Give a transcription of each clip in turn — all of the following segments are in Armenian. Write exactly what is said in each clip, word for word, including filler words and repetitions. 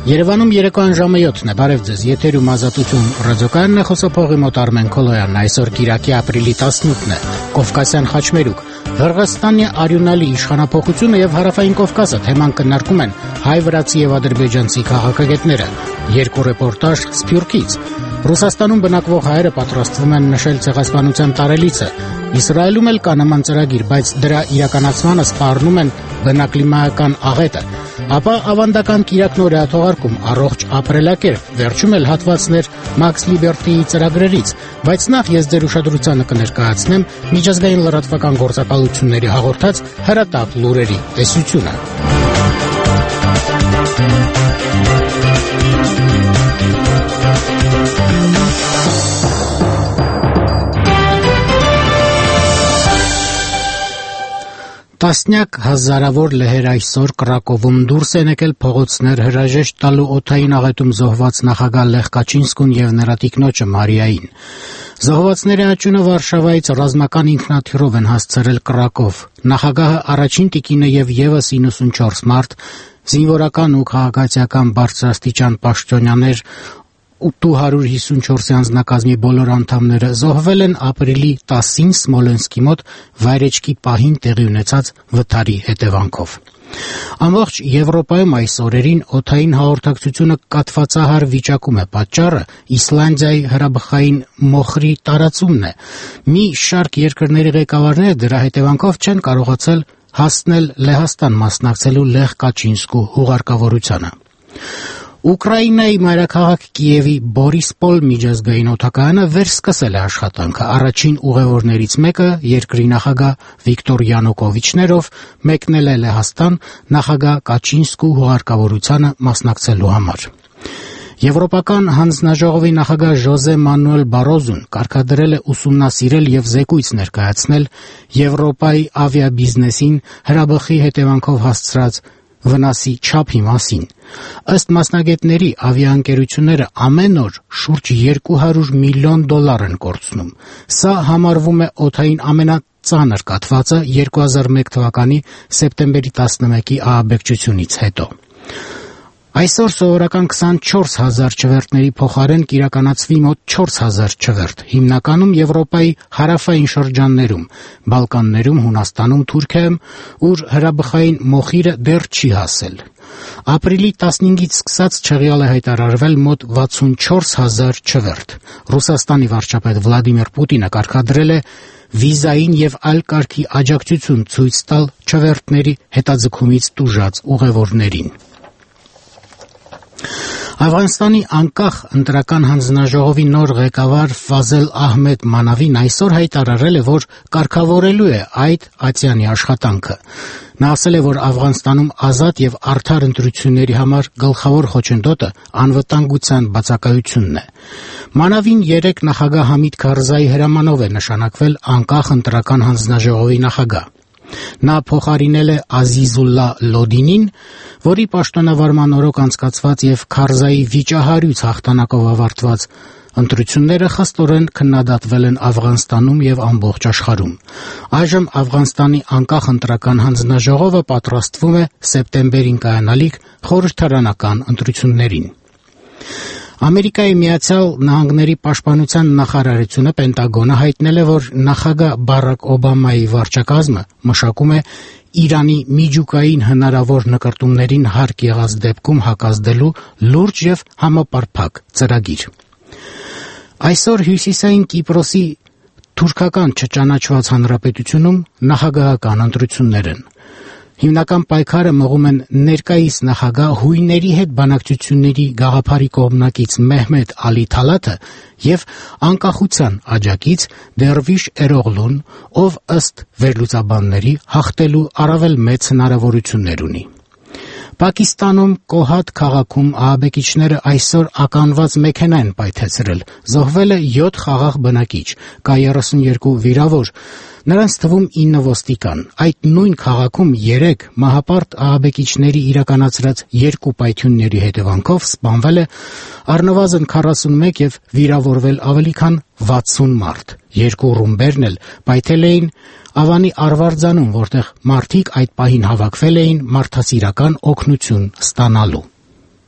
Երևանում երեկոյան ժամը յոթն է, բարև ձեզ, եթերում Ազատություն ռադիոկայանն է, խոսափողի մոտ Արմեն Քոլոյանն, այսօր կիրակի ապրիլի տասնութն է, Կովկասյան խաչմերուկ, Հռղստանի արյունալի իշխանափոխությունը եւ Հարավային Կովկասը թեման քննարկում են հայ-վրացի եւ ադրբեջանցի քաղաքագետները, երկու ռեպորտաժ Սփյուռքից, Ռուսաստանում բնակվող հայերը պատրաստվում են նշել ցեղասպանության տարելիցը, Իսրայելում էլ կա նման ծրագիր, բայց դրա իրականացմանը սպառնում են բնակլիմայական աղետը, ապա ավանդական կիրակնօրյա թողարկում առողջ ապրելակերպ, վերջում էլ հատվածներ Max Liberty-ի ծրագրերից, բայց նախ ես ձեր ուշադրությանը կներկայացնեմ միջազգային լրատվական գործակալությունների հաղորդած հրատապ լուրերի տեսությունը։ Տասնյակ հազարավոր լեհեր այսօր Կրակովում դուրս են եկել փողոցներ հրաժեշտ տալու օդային աղետում զոհված նախագահ Լեխ Կաչինսկուն եւ նրա տիկնոջը Մարիային։ Զոհվածների աճյունը Վարշավայից ռազմական ինքնաթիռով են հասցրել Կրակով։ Նախագահը առաջին տիկինը եւ եւս իննսունչորս մարդ, զինվորական ու քաղաքացիական բարձրաստիճան պաշտոնյաներ ու հարյուր հիսունչորսի անձնակազմի բոլոր անդամները զոհվել են ապրիլի տասին Սմոլենսկի մոտ վայրեջքի պահին տեղի ունեցած վթարի հետևանքով։ Ամբողջ Եվրոպայում այս օրերին օդային հաղորդակցությունը կաթվածահար վիճակում է, պատճառը Իսլանդիայի հրաբխային մոխրի տարածումն է։ Մի շարք երկրների ղեկավարները դրա հետևանքով չեն կարողացել հասնել Լեհաստան մասնակցելու Լեխ Կաչինսկու հուղարկավորությանը։ Ուկրաինայի մայրաքաղաք Կիևի Բորիսպոլ միջազգային օդակայանը վերսկսել է աշխատանքը։ Առաջին ուղևորներից մեկը երկրի նախագահ Վիկտոր Յանուկովիչներով մեկնել է Լեհաստան նախագահ Կաչինսկու հուղարկավորությանը մասնակցելու համար։ Եվրոպական հանձնաժողովի նախագահ Ժոզե Մանուել Բարոզուն կարգադրել է ուսումնասիրել եւ զեկույց ներկայացնել Եվրոպայի ավիաբիզնեսին հրաբխի հետևանքով հասցրած վնասի չափի մասին։ Ըստ մասնագետների, ավիաընկերությունները ամեն օր շուրջ երկու հարյուր միլիոն դոլար են կորցնում։ Սա համարվում է օդային ամենածանր կաթվածը երկու հազար մեկ թվականի սեպտեմբերի տասնմեկի ահաբեկչությունից հետո։ Այսօր սովորական քսանչորս հազար չվերթների փոխարեն կիրականացվի մոտ չորս հազար չվերթ, հիմնականում Եվրոպայի հարավային շրջաններում, Բալկաններում, Հունաստանում, Թուրքիայում, ուր հրաբխային մոխիրը դեռ չի հասել։ Ապրիլի տասնհինգից սկսած չեղյալ է հայտարարվել մոտ վաթսունչորս հազար չվերթ։ Ռուսաստանի վարչապետ Վլադիմիր Պուտինը կարգադրել է վիզային եւ այլ կարգի աջակցություն ցույց տալ չվերթների հետաձգումից տուժած ուղևորներին։ Աֆղանստանի անկախ ընտրական հանձնաժողովի նոր ղեկավար Ֆազել Ահմեդ Մանավին այսօր հայտարարել է, որ կարգավորելու է այդ ատյանի աշխատանքը։ Նա ասել է, որ Աֆղանստանում ազատ եւ արդար ընտրությունների համար գլխավոր խոչընդոտը անվտանգության բացակայությունն է։ Մանավին երեկ նախագահ Համիդ Քարզայի հրամանով է նշանակվել անկախ ընտրական հանձնաժողովի նախագահ։ Նա փոխարինել է Ազիզուլլա Լոդինին, որի պաշտոնավարման օրոք անցկացված եւ Քարզայի վիճահարույց հաղթանակով ավարտված ընտրությունները խստորեն քննադատվել են Աֆղանստանում եւ ամբողջ աշխարհում։ Այժմ Աֆղանստանի անկախ ընտրական հանձնաժողովը պատրաստվում է սեպտեմբերին կայանալիք խորհրդարանական ընտրություններին։ Ամերիկայի Միացյալ Նահանգների պաշտպանության նախարարությունը Պենտագոնը հայտնել է, որ նախագահ Բարակ Օբամայի վարչակազմը մշակում է Իրանի միջուկային հնարավոր նկրտումներին հարկ եղած դեպքում հակազդելու լուրջ եւ համապարփակ ծրագիր։ Այսօր Հյուսիսային Կիպրոսի թուրքական չճանաչված հանրապետությունում նախագահական ընտրություններ են։ Հիմնական պայքարը մղում են ներկայիս նախագահ հույների հետ բանակցությունների գաղափարի կողմնակից Մեհմեդ Ալի Թալաթը եւ անկախության աջակից Դերվիշ Էրօղլուն, ով ըստ վերլուծաբանների հաղթելու առավել մեծ հնարավորություններ ունի։ Պակիստանում Կոհատ քաղաքում ահաբեկիչները այսօր ականված մեքենա են պայթեցրել, զոհվել է յոթ խաղաղ բնակիչ, կա երեսունյոթ վիրավոր, նրանց թվում ինը ոստիկան։ Այդ նույն քաղաքում երեք մահապարտ ահաբեկիչների իրականացրած երկու պայթյունների հետևանքով սպանվել է առնվազն քառասունմեկ եւ վիրավորվել ավելի քան վաթսուն մարդ։ Երկու ռումբերն էլ պայթել էին Ավանի Արվարձանում, որտեղ մարդիկ այդ պահին հավաքվել էին մարդասիրական օգնություն ստանալու։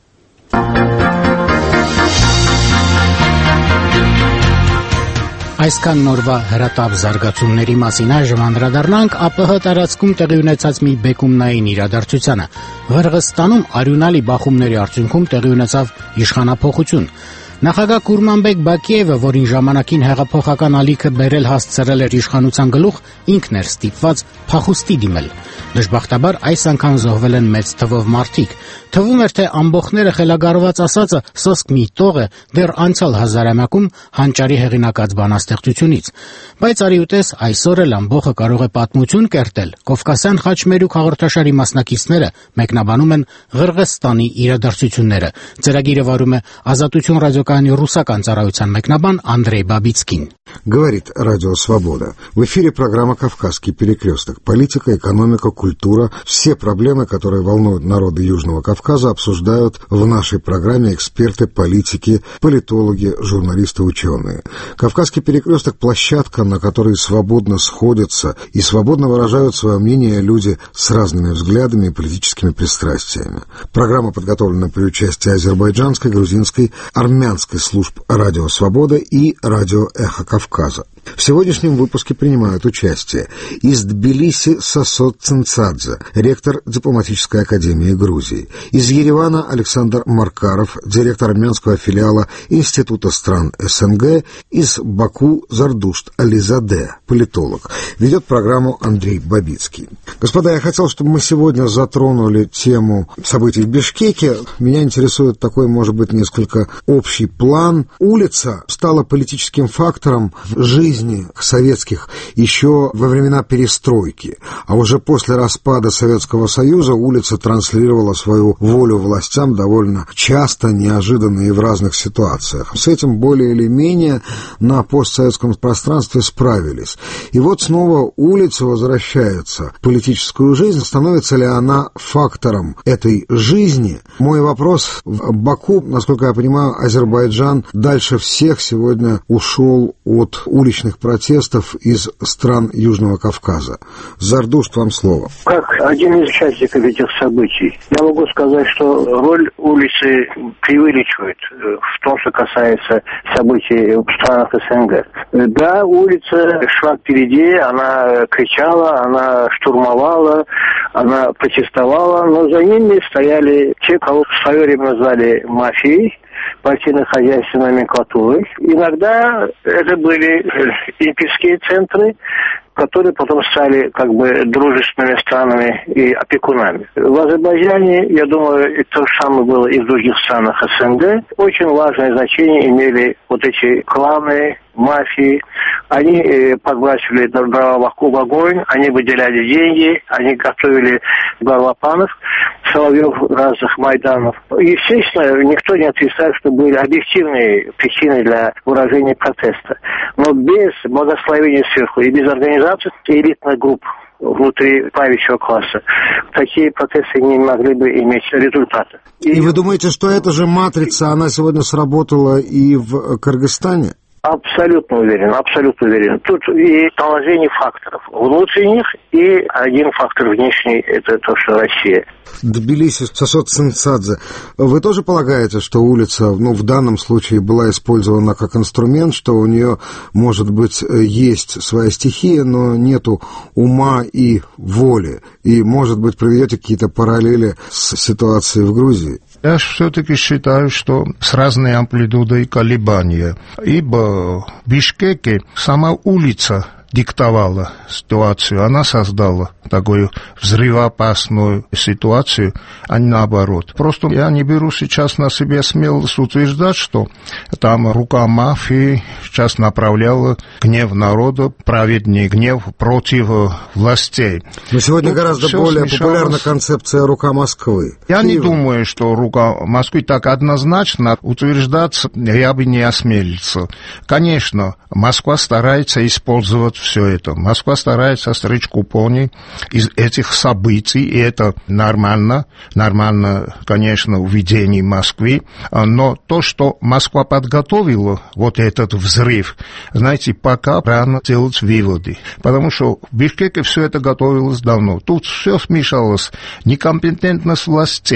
Այսքան նորվա հրատապ զարգացումների մասին այժմ անդրադառնանք ԱՊՀ տարածքում տեղի ունեցած մի բեկումնային իրադարձությանը։ Ղրղստանում արյունալի բախումների արդյունքում տեղի ունեցավ իշխանափոխություն։ Նախագահ Կուրմանբեկ Բակիևը, որին ժամանակին հեղափոխական ալիքը բերել հասցրել էր իշխանության գլուխ, ինքն էր ստիպված փախուստի դիմել։ Դժբախտաբար այս անգամ զոհվել են մեծ թվով մարդիկ։ Թվում էր, թե ամբոխները խելագարված ասածը սոսկ մի տող է դեռ անցյալ հազարամյակում հանճարի հեղինակած բանաստեղծությունից։ Բայց արի ուտես այսօր էլ ամբոխը կարող է պատմություն կերտել։ Կովկասյան խաչմերուկ հաղորդաշարի մասնակիցները մեկնաբանում են Ղրղստանի իրադարձությունները։ Ծրագիրը վարում է Ազատություն ռադիոկայանի ռուսական ծառայության մեկնաբան Անդրեյ Բաբицкий. Говорит Радио Свобода. В эфире программа «Кавказский перекресток». Политика, экономика, культура. Все проблемы, которые волнуют народы Южного Кавказа, обсуждают в нашей программе эксперты, политики, политологи, журналисты, ученые. «Кавказский перекресток» — площадка, на которой свободно сходятся и свободно выражают свое мнение люди с разными взглядами и политическими пристрастиями. Программа подготовлена при участии азербайджанской, грузинской, армянской служб «Радио Свобода» и «Радио Эхо Кавказа». В сегодняшнем выпуске принимают участие из Тбилиси Сасот Цинцадзе, ректор дипломатической академии Грузии, из Еревана Александр Маркаров, директор армянского филиала Института стран СНГ, из Баку Зардушт Ализаде, политолог. Ведет программу Андрей Бабицкий. Господа, я хотел, чтобы мы сегодня затронули тему событий в Бишкеке. Меня интересует такой, может быть, несколько общий план. Улица стала политическим фактором в жизни советских еще во времена перестройки, а уже после распада Советского Союза улица транслировала свою волю властям довольно часто, неожиданно и в разных ситуациях. С этим более или менее на постсоветском пространстве справились. И вот снова улица возвращается в политическую жизнь. Становится ли она фактором этой жизни? Мой вопрос: в Баку, насколько я понимаю, Азербайджан дальше всех сегодня ушел от уличных протестов из стран Южного Кавказа. Зардушт, вам слово. Как один из участников этих событий, я могу сказать, что роль улицы преувеличивает в том, что касается событий в странах СНГ. Да, улица шла впереди, она кричала, она штурмовала, она протестовала, но за ними стояли те, кого в свое время назвали мафией, партийно-хозяйственной номенклатурой. Иногда это были олимпийские центры, которые потом стали как бы дружественными странами и опекунами. В Азербайджане, я думаю, и то же самое было и в других странах СНГ. Очень важное значение имели вот эти кланы, мафии. Они э, подбрасывали дрова в огонь, они выделяли деньги, они готовили горлопанов, соловьев разных майданов. Естественно, никто не отрицает, что были объективные причины для выражения протеста. Но без благословения сверху и без организации элитных групп внутри правящего класса такие протесты не могли бы иметь результата. И, и вы думаете, что эта же матрица, она сегодня сработала и в Кыргызстане? Абсолютно уверен, абсолютно уверен. Тут и наложение факторов внутренних, и один фактор внешний – это то, что Россия. Тбилиси Сасот Цинцадзе. Вы тоже полагаете, что улица, ну, в данном случае была использована как инструмент, что у нее, может быть, есть своя стихия, но нету ума и воли? И, может быть, приведете какие-то параллели с ситуацией в Грузии? Я все-таки считаю, что с разной амплитудой колебания, ибо в Бишкеке сама улица диктовала ситуацию, она создала такую взрывоопасную ситуацию, а не наоборот. Просто я не беру сейчас на себя смелость утверждать, что там рука мафии сейчас направляла гнев народа, праведный гнев против властей. Но сегодня Тут гораздо более смешалось. Популярна концепция «рука Москвы». Я Киев. не думаю, что рука Москвы так однозначно утверждаться я бы не осмелился. Конечно, Москва старается использовать все это. Москва старается стричь купоны из этих событий, и это нормально. Нормально, конечно, в видении Москвы. Но то, что Москва подготовила, вот этот взрыв, знаете, пока рано делать выводы. Потому что в Бишкеке все это готовилось давно. Тут все смешалось. Некомпетентность властей,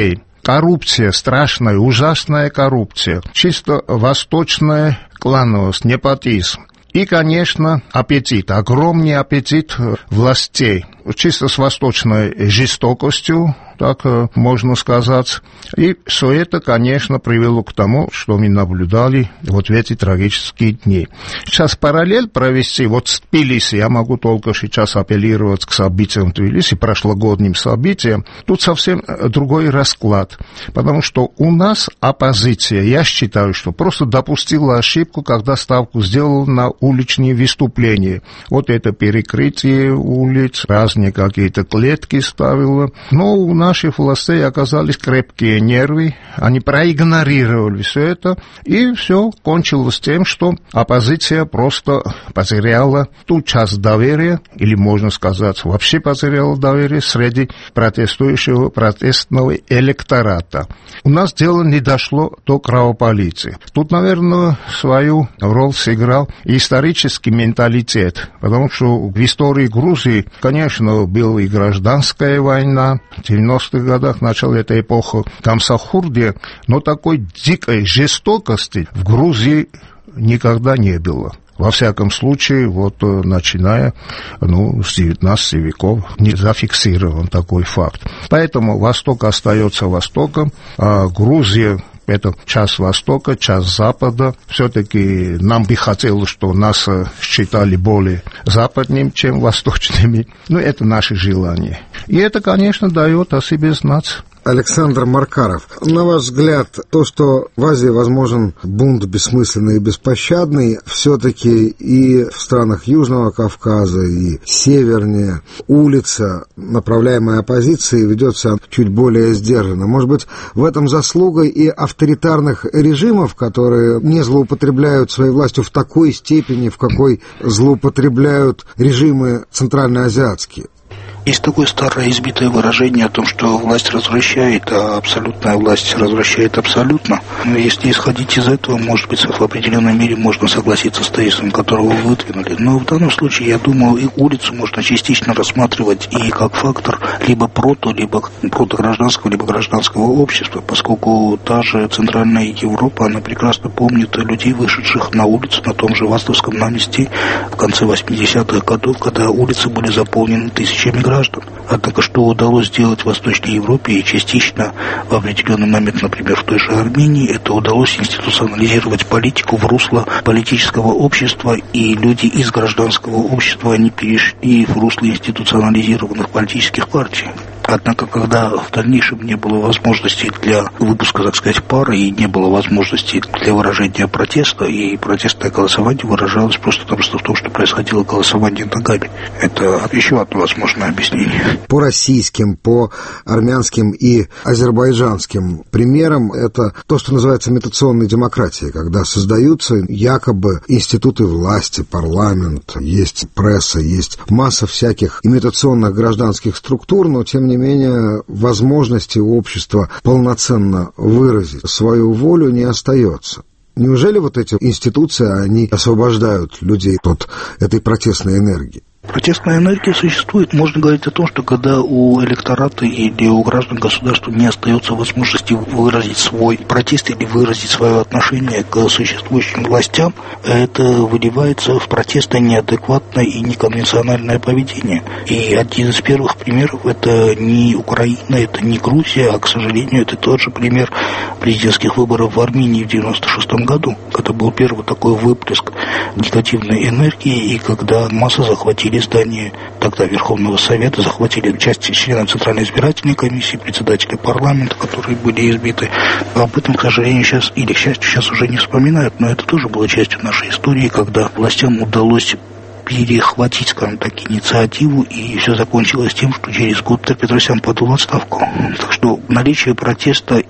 коррупция, страшная, ужасная коррупция, чисто восточная клановость, непотизм. И, конечно, аппетит, огромный аппетит властей, чисто с восточной жестокостью, так можно сказать. И все это, конечно, привело к тому, что мы наблюдали вот в эти трагические дни. Сейчас параллель провести, вот с Тбилиси, я могу только сейчас апеллировать к событиям Тбилиси, прошлогодним событиям, тут совсем другой расклад, потому что у нас оппозиция, я считаю, что просто допустила ошибку, когда ставку сделала на уличные выступления. Вот это перекрытие улиц, разные какие-то клетки ставила, но у нас наших властей оказались крепкие нервы, они проигнорировали все это, и все кончилось тем, что оппозиция просто потеряла ту часть доверия, или, можно сказать, вообще потеряла доверие среди протестующего протестного электората. У нас дело не дошло до кровопролития. Тут, наверное, свою роль сыграл исторический менталитет, потому что в истории Грузии, конечно, была и гражданская война, в девяностых годах, начала этой эпохи Камсахурди, но такой дикой жестокости в Грузии никогда не было. Во всяком случае, вот начиная ну, с девятнадцатого веков не зафиксирован такой факт. Поэтому Восток остается Востоком, а Грузия — это часть Востока, часть Запада. Все-таки нам бы хотелось, что нас считали более западными, чем восточными. Но это наше желание. И это, конечно, дает о себе знать. Александр Маркаров, на ваш взгляд, то, что в Азии возможен бунт бессмысленный и беспощадный, все-таки и в странах Южного Кавказа, и севернее улица, направляемая оппозицией, ведется чуть более сдержанно. Может быть, в этом заслуга и авторитарных режимов, которые не злоупотребляют своей властью в такой степени, в какой злоупотребляют режимы центральноазиатские? Есть такое старое избитое выражение о том, что власть развращает, а абсолютная власть развращает абсолютно. Но если исходить из этого, может быть, в определенной мере можно согласиться с тезисом, которого вы выдвинули. Но в данном случае, я думаю, и улицу можно частично рассматривать и как фактор либо прото, либо протогражданского, либо гражданского общества, поскольку та же Центральная Европа, она прекрасно помнит людей, вышедших на улицу на том же Вастовском наместе в конце восьмидесятых годов, когда улицы были заполнены тысячами граждан. Однако, что удалось сделать в Восточной Европе и частично в определенный момент, например, в той же Армении, это удалось институционализировать политику в русло политического общества, и люди из гражданского общества, они перешли в русло институционализированных политических партий. Однако, когда в дальнейшем не было возможности для выпуска, так сказать, пары, и не было возможности для выражения протеста, и протестное голосование выражалось просто-напросто в том, что происходило голосование ногами. Это еще одно возможное объяснение. По российским, по армянским и азербайджанским примерам это то, что называется имитационной демократией, когда создаются якобы институты власти, парламент, есть пресса, есть масса всяких имитационных гражданских структур, но тем не менее возможности у общества полноценно выразить свою волю не остается. Неужели вот эти институции, они освобождают людей от этой протестной энергии? Протестная энергия существует. Можно говорить о том, что когда у электората или у граждан государства не остается возможности выразить свой протест или выразить свое отношение к существующим властям, это выливается в протестное, неадекватное и неконвенциональное поведение. И один из первых примеров — это не Украина, это не Грузия, а, к сожалению, это тот же пример президентских выборов в Армении в девяносто шестом году. Это был первый такой выплеск негативной энергии, и когда массы захватили здание тогда Верховного Совета, захватили часть членов Центральной избирательной комиссии, председателя парламента, которые были избиты. Об этом, к сожалению, сейчас, или к счастью, сейчас уже не вспоминают, но это тоже было частью нашей истории, когда властям удалось перехватить, скажем так, инициативу, и все закончилось тем, что через год Петросян подал в отставку. Так что наличие протеста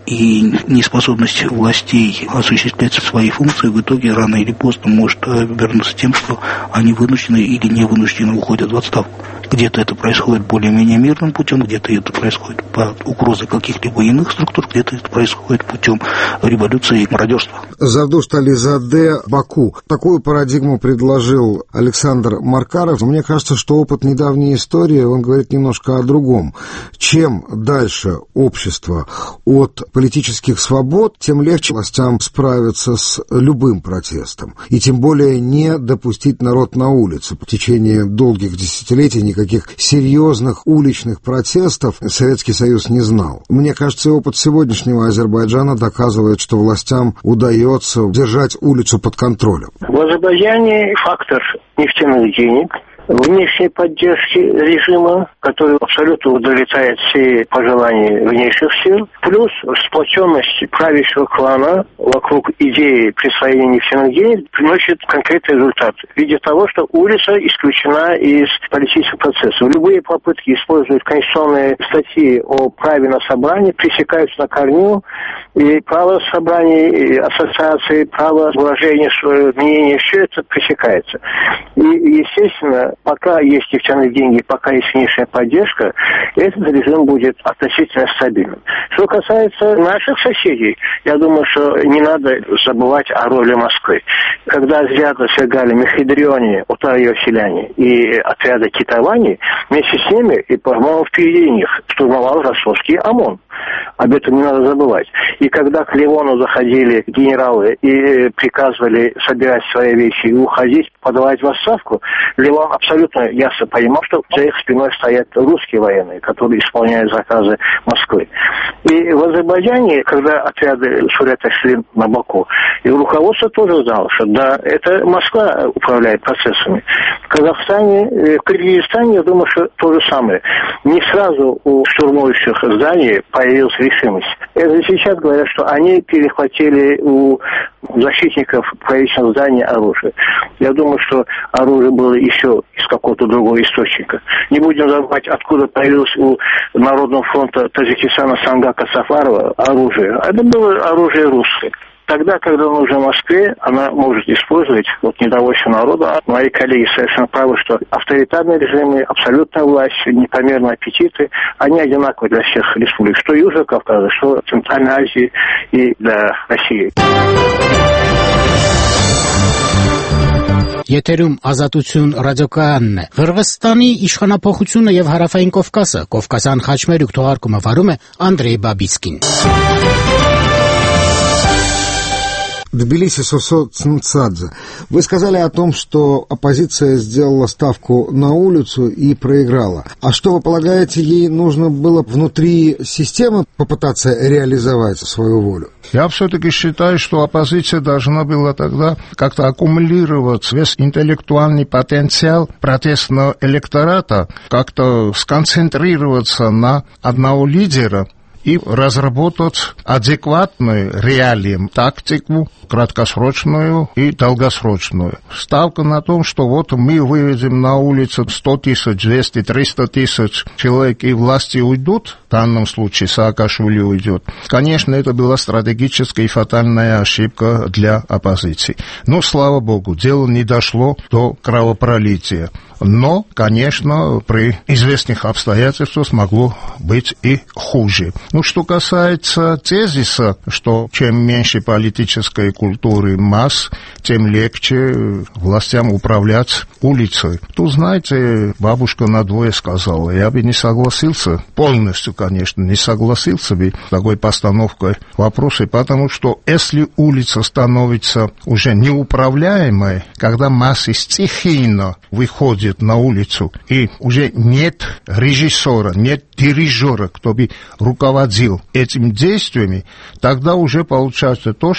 и неспособность властей осуществлять свои функции в итоге рано или поздно может обернуться тем, что они вынуждены или не вынуждены уходят в отставку. Где-то это происходит более-менее мирным путем, где-то это происходит под угрозой каких-либо иных структур, где-то это происходит путем революции и мародерства. Зардуш Тализаде, Баку. Такую парадигму предложил Александр Маркаров. Мне кажется, что опыт недавней истории, он говорит немножко о другом. Чем дальше общество от политических свобод, тем легче властям справиться с любым протестом. И тем более не допустить народ на улицу. В течение долгих десятилетий никаких серьезных уличных протестов Советский Союз не знал. Мне кажется, опыт сегодняшнего Азербайджана доказывает, что властям удается держать улицу под контролем. В Азербайджане фактор нефтяных денег, внешней поддержки режима, который абсолютно удовлетворяет все пожелания внешних сил, плюс сплоченность правящего клана вокруг идеи присвоения нефтяных денег приносит конкретный результат в виде того, что улица исключена из политических процессов. Любые попытки использовать конституционные статьи о праве на собрание пресекаются на корню, и право собраний, и ассоциации, право выражения своего мнения, все это пресекается. И, естественно, пока есть нефтяные деньги, пока есть внешняя поддержка, этот режим будет относительно стабильным. Что касается наших соседей, я думаю, что не надо забывать о роли Москвы. Когда взято свергали Мехидриони, Утар-Йоселяне и отряды Китавани, вместе с ними, и, по-моему, впереди них штурмовал ростовский ОМОН. Об этом не надо забывать. И когда к Ливону заходили генералы и приказывали собирать свои вещи и уходить, подавать в отставку, Ливон абсолютно ясно понимал, что за их спиной стоят русские военные, которые исполняют заказы Москвы. И в Азербайджане, когда отряды Сурета шли на Баку, и руководство тоже знало, что да, это Москва управляет процессами. В Казахстане, в Кыргызстане, я думаю, что то же самое. Не сразу у штурмующих зданий появилась решимость. Это сейчас говорят, что они перехватили у защитников правительственных зданий оружие. Я думаю, что оружие было еще из какого-то другого источника. Не будем забывать, откуда появилось у Народного фронта Таджикистана Сангака Сафарова оружие. Это было оружие русское. Тогда, когда нужно Москве, она может использовать вот недовольство народа. Мои коллеги совершенно правы, что авторитарные режимы, абсолютная власть, непомерные аппетиты, они одинаковы для всех республик, что Южного Кавказа, что Центральной Азии и для России. Եթերում ազատություն ռադիոկայանն է։ Ղրղստանի իշխանապողությունը եւ Հարավային Կովկասը, Կովկասյան խաչմերուկ թողարկումը վարում է Անդրեյ Բաբիցկին։ Тбилиси Сосо Цнцадзе. Вы сказали о том, что оппозиция сделала ставку на улицу и проиграла. А что, вы полагаете, ей нужно было внутри системы попытаться реализовать свою волю? Я все-таки считаю, что оппозиция должна была тогда как-то аккумулировать весь интеллектуальный потенциал протестного электората, как-то сконцентрироваться на одного лидера и разработать адекватную реалиям тактику, краткосрочную и долгосрочную. Ставка на том, что вот мы выведем на улицу сто тысяч, двести, триста тысяч человек, и власти уйдут, в данном случае Саакашвили уйдет. Конечно, это была стратегическая и фатальная ошибка для оппозиции. Но, слава богу, дело не дошло до кровопролития. Но, конечно, при известных обстоятельствах могло быть и хуже. Ну, что касается тезиса, что чем меньше политической культуры масс, тем легче властям управлять улицей. Тут, знаете, бабушка надвое сказала, я бы не согласился, полностью, конечно, не согласился бы с такой постановкой вопроса, потому что если улица становится уже неуправляемой, когда массы стихийно выходят на улицу, и уже нет режиссера, нет дирижера, кто бы руководил этими действиями, тогда уже получается то, что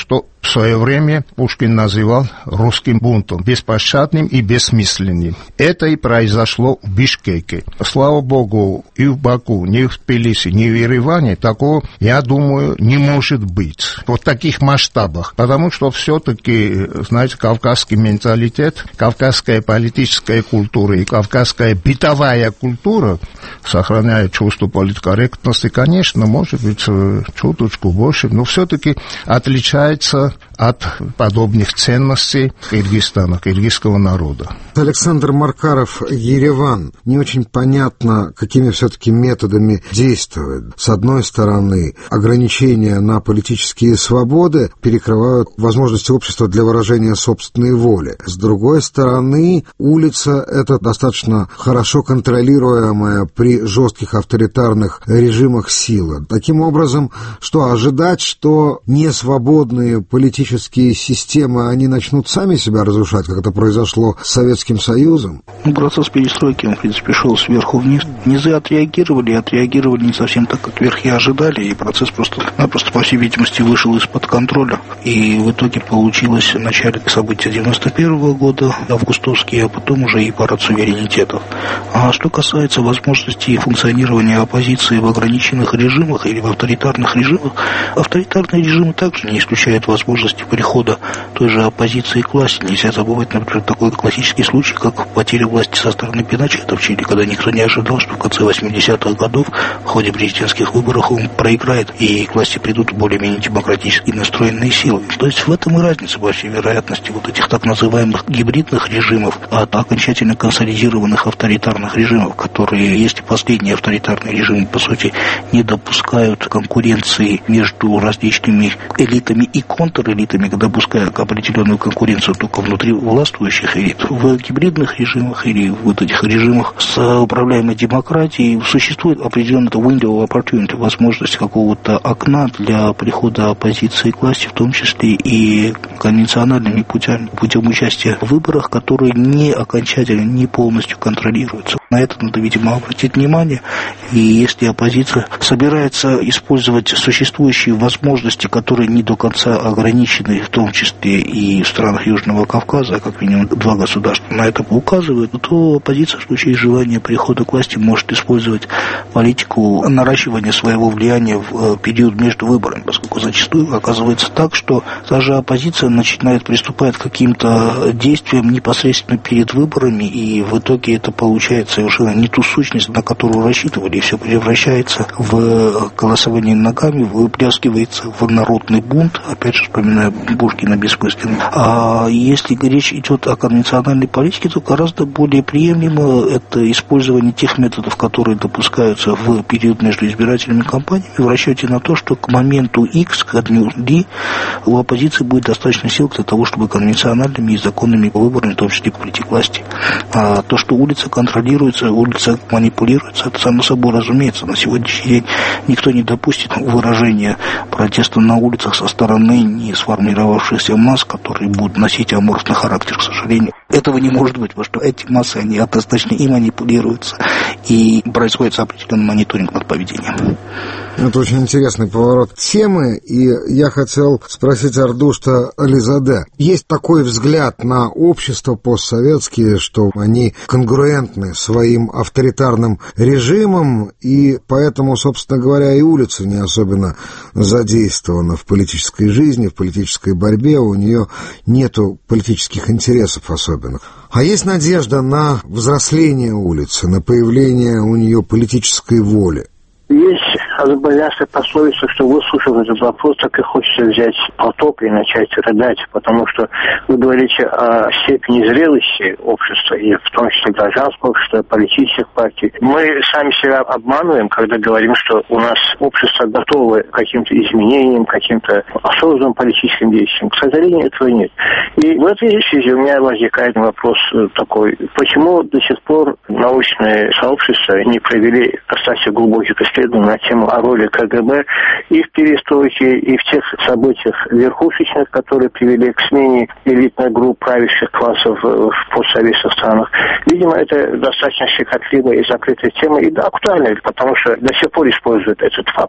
в свое время Пушкин называл русским бунтом, беспощадным и бессмысленным. Это и произошло в Бишкеке. Слава богу, и в Баку, ни в Тбилиси, ни в Ереване такого, я думаю, не может быть. Вот в таких масштабах. Потому что все-таки, знаете, кавказский менталитет, кавказская политическая культура и кавказская бытовая культура, сохраняя чувство политкорректности, конечно, может быть, чуточку больше, но все-таки отличается от подобных ценностей Кыргызстана, кыргызского народа. Александр Маркаров, Ереван. Не очень понятно, какими все-таки методами действует. С одной стороны, ограничения на политические свободы перекрывают возможности общества для выражения собственной воли. С другой стороны, улица — это достаточно хорошо контролируемая при жестких авторитарных режимах сила. Таким образом, что ожидать, что несвободные политические системы, они начнут сами себя разрушать, как это произошло с Советским Союзом? Ну, процесс перестройки, он, в принципе, шел сверху вниз. Низы отреагировали, отреагировали не совсем так, как верхи ожидали, и процесс просто-напросто, по всей видимости, вышел из-под контроля. И в итоге получилось в начале событий девяносто первого года, августовские, а потом уже и парад суверенитетов. А что касается возможности функционирования оппозиции в ограниченных режимах или в авторитарных режимах, авторитарные режимы также не исключают возможности перехода той же оппозиции к власти. Нельзя забывать, например, такой классический случай, как потеря власти со стороны Пиночета в Чили, когда никто не ожидал, что в конце восьмидесятых годов в ходе президентских выборов он проиграет, и к власти придут более-менее демократически настроенные силы. То есть в этом и разница, по всей вероятности, вот этих так называемых гибридных режимов от окончательно консолидированных авторитарных режимов, которые, если последние авторитарные режимы, по сути, не допускают конкуренции между различными элитами и контрэлитами, допускают определенную конкуренцию только внутри властвующих элит. В гибридных режимах или в вот этих режимах с управляемой демократией существует определенная window of opportunity, возможность какого-то окна для прихода оппозиции к власти, в том числе и конвенциональными путями, путем участия в выборах, которые не окончательно, не полностью контролируются. На это надо, видимо, обратить внимание. И если оппозиция собирается использовать существующие возможности, которые не до конца ограничены, в том числе и в странах Южного Кавказа, как минимум два государства на это указывают, то оппозиция в случае желания прихода к власти может использовать политику наращивания своего влияния в период между выборами, поскольку зачастую оказывается так, что даже оппозиция начинает приступать к каким-то действиям непосредственно перед выборами, и в итоге это получает совершенно не ту сущность, на которую рассчитывали, и все превращается в голосование ногами, выплескивается в народный бунт, опять же, вспоминая Пушкина бессмысленно. А если речь идет о конвенциональной политике, то гораздо более приемлемо это использование тех методов, которые допускаются в период между избирательными кампаниями, в расчете на то, что к моменту X, к дню D, у оппозиции будет достаточно сил для того, чтобы конвенциональными и законными выборами, в том числе, прийти к власти. А то, что улица контролируется, улица манипулируется, это само собой разумеется. На сегодняшний день никто не допустит выражения протеста на улицах со стороны не сформировавшихся масс, которые будут носить аморфный характер, к сожалению. Этого не может быть, потому что эти массы, они однозначно и манипулируются, и происходит определенный мониторинг над поведением. Это очень интересный поворот темы, и я хотел спросить Ардушта Ализаде. Есть такой взгляд на общество постсоветские, что они конгруентны своим авторитарным режимом, и поэтому, собственно говоря, и улица не особенно задействована в политической жизни, в политической борьбе, у нее нету политических интересов особенных. А есть надежда на взросление улицы, на появление у нее политической воли? Есть азербайджанская пословица, что выслушав этот вопрос, так и хочется взять платок и начать рыдать, потому что вы говорите о степени зрелости общества, и в том числе гражданского общества, политических партий. Мы сами себя обманываем, когда говорим, что у нас общество готово к каким-то изменениям, к каким-то осознанным политическим действиям. К сожалению, этого нет. И в этой связи у меня возникает вопрос такой: почему до сих пор научное сообщество не провели достаточно глубоких исследований на тему о роли КГБ и в перестройке, и в тех событиях верхушечных, которые привели к смене элитных групп правящих классов в постсоветских странах. Видимо, это достаточно щекотливая и закрытая тема, и да, актуальная, потому что до сих пор используют этот фактор.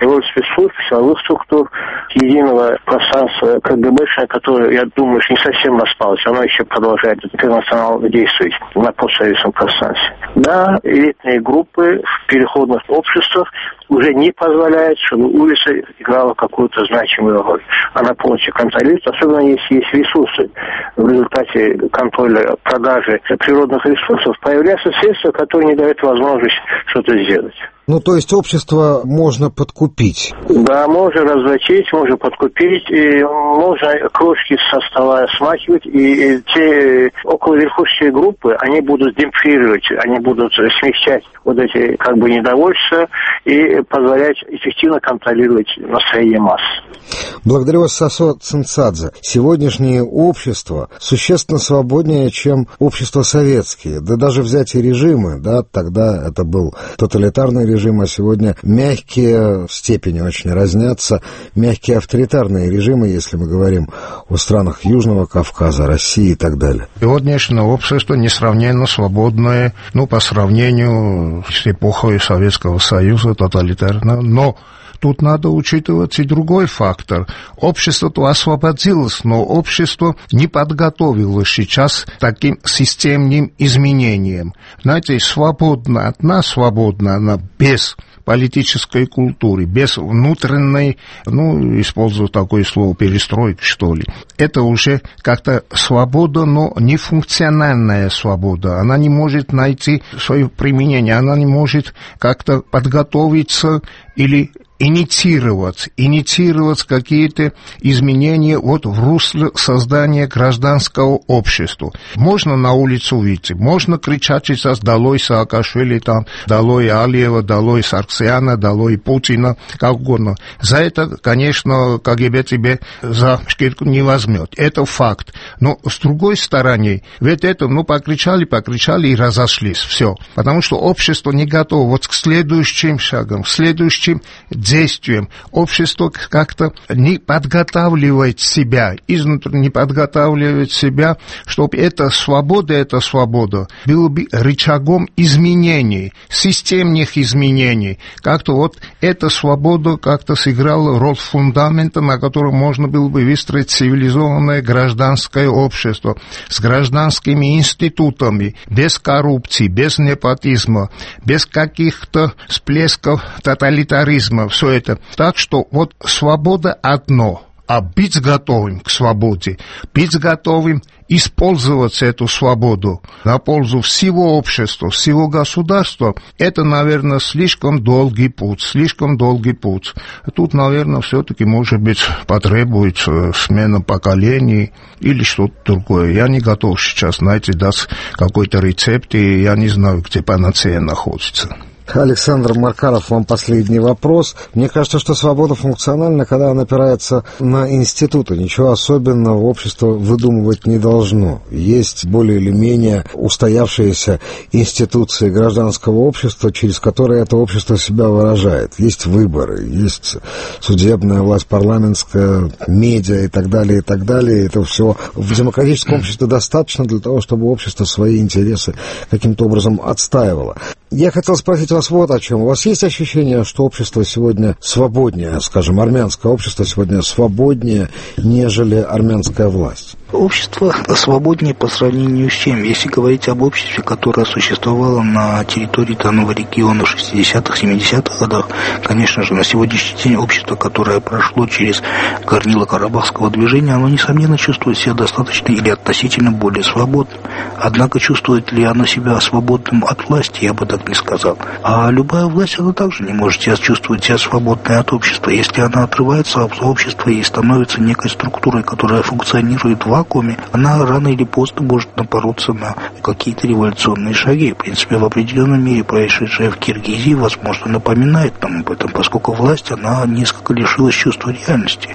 роль спецслужб, силовых структур, единого пространства КГБшное, которое, я думаю, не совсем распалось, оно еще продолжает интернационально действовать на постсоветском пространстве. Да, элитные группы в переходных обществах уже не позволяют, чтобы улица играла какую-то значимую роль. Она полностью контролирует, особенно если есть ресурсы. В результате контроля продажи природных ресурсов появляются средства, которые не дают возможность что-то сделать. Ну, то есть общество можно подкупить? Да, можно развратить, можно подкупить, и можно крошки со стола смахивать, и, и те околоверхушечные группы, они будут демпфировать, они будут смягчать вот эти как бы недовольства и позволять эффективно контролировать настроение масс. Благодарю вас, Сосо Цинцадзе. Сегодняшнее общество существенно свободнее, чем общество советские. Да даже взять и режимы, да, тогда это был тоталитарный режим, а сегодня мягкие в степени очень разнятся, мягкие авторитарные режимы, если мы говорим о странах Южного Кавказа, России и так далее. Сегодняшнее общество несравненно свободное, ну, по сравнению с эпохой Советского Союза, тоталитарного, но тут надо учитывать и другой фактор. Общество-то освободилось, но общество не подготовилось сейчас к таким системным изменениям. Знаете, свободна, одна свободна, она без политической культуры, без внутренней, ну, использую такое слово, перестройки, что ли. Это уже как-то свобода, но не функциональная свобода. Она не может найти свое применение, она не может как-то подготовиться или инициировать, инициировать какие-то изменения вот в русле создания гражданского общества. Можно на улицу выйти, можно кричать сейчас «Долой Саакашвили», там, «Долой Алиева», «Долой Сарксяна», «Долой Путина», как угодно. За это, конечно, КГБ тебе за шкирку не возьмет. Это факт. Но с другой стороны, ведь это, ну, покричали, покричали и разошлись. Все. Потому что общество не готово вот к следующим шагам, к следующим действием. Общество как-то не подготавливает себя, изнутри не подготавливает себя, чтобы эта свобода, эта свобода была бы рычагом изменений, системных изменений. Как-то вот эта свобода как-то сыграла роль фундамента, на котором можно было бы выстроить цивилизованное гражданское общество с гражданскими институтами, без коррупции, без непотизма, без каких-то всплесков тоталитаризма. Все это. Так что вот свобода одно, а быть готовым к свободе, быть готовым использовать эту свободу на пользу всего общества, всего государства, это, наверное, слишком долгий путь, слишком долгий путь. Тут, наверное, все-таки, может быть, потребуется смена поколений или что-то другое. Я не готов сейчас, знаете, дать какой-то рецепт, и я не знаю, где панацея находится. Александр Маркаров, вам последний вопрос. Мне кажется, что свобода функциональна, когда она опирается на институты. Ничего особенного общество выдумывать не должно. Есть более или менее устоявшиеся институции гражданского общества, через которые это общество себя выражает. Есть выборы, есть судебная власть, парламентская, медиа и так далее, и так далее. Это все в демократическом обществе достаточно для того, чтобы общество свои интересы каким-то образом отстаивало. Я хотел спросить вас вот о чем. У вас есть ощущение, что общество сегодня свободнее, скажем, армянское общество сегодня свободнее, нежели армянская власть? Общество свободнее по сравнению с чем? Если говорить об обществе, которое существовало на территории данного региона в шестидесятых, семидесятых годах, конечно же, на сегодняшний день общество, которое прошло через горнило карабахского движения, оно, несомненно, чувствует себя достаточно или относительно более свободным. Однако чувствует ли оно себя свободным от власти, я бы так не сказал. А любая власть, она также не может себя чувствовать себя свободной от общества. Если она отрывается от общества и становится некой структурой, которая функционирует в вакууме, она рано или поздно может напороться на какие-то революционные шаги. В принципе, в определенной мере происшедшее в Киргизии, возможно, напоминает нам об этом, поскольку власть, она несколько лишилась чувства реальности.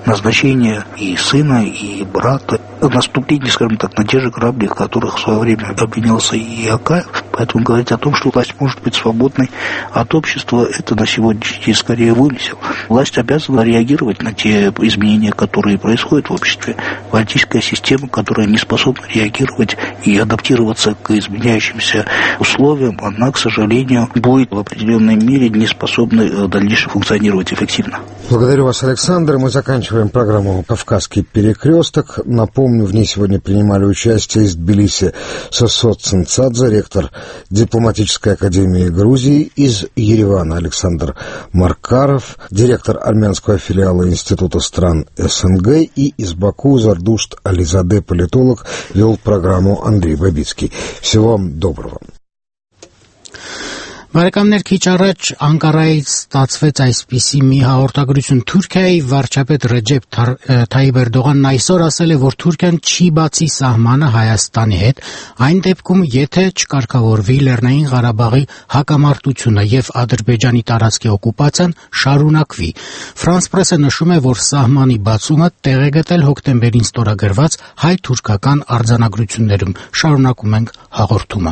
назначение и сына, и брата, наступление, скажем так, на те же грабли, в которых в свое время обвинялся и Акаев. Поэтому говорить о том, что власть может быть свободной от общества, это на сегодняшний день скорее вымысел. Власть обязана реагировать на те изменения, которые происходят в обществе. Политическая система, которая не способна реагировать и адаптироваться к изменяющимся условиям, она, к сожалению, будет в определенной мере не способна дальше функционировать эффективно. Благодарю вас, Александр. Мы заканчиваем программу «Кавказский перекресток». Напомню, в ней сегодня принимали участие из Тбилиси Сосот Цинцадзе, ректор дипломатической академии Грузии, из Еревана Александр Маркаров, директор армянского филиала Института стран СНГ, и из Баку Зардушт Ализаде, политолог, вел программу Андрей Бабицкий. Всего вам доброго. Բարեկամներ, քիչ առաջ Անկարայից ստացվեց այսպիսի մի հաղորդագրություն Թուրքիայի վարչապետ Ռեջեփ Թայիպ Էրդողանն այսօր ասել է, որ Թուրքիան չի բացի սահմանը Հայաստանի հետ, այն դեպքում, եթե չկարգավորվի Լեռնային Ղարաբաղի հակամարտությունը եւ Ադրբեջանի տարածքի օկուպացիան շարունակվի։ Ֆրանս պրեսը նշում է, որ սահմանի բացումը տեղ է գտել հոկտեմբերին ստորագրված հայ-թուրքական արձանագրություններում։ Շարունակում ենք հաղորդումը։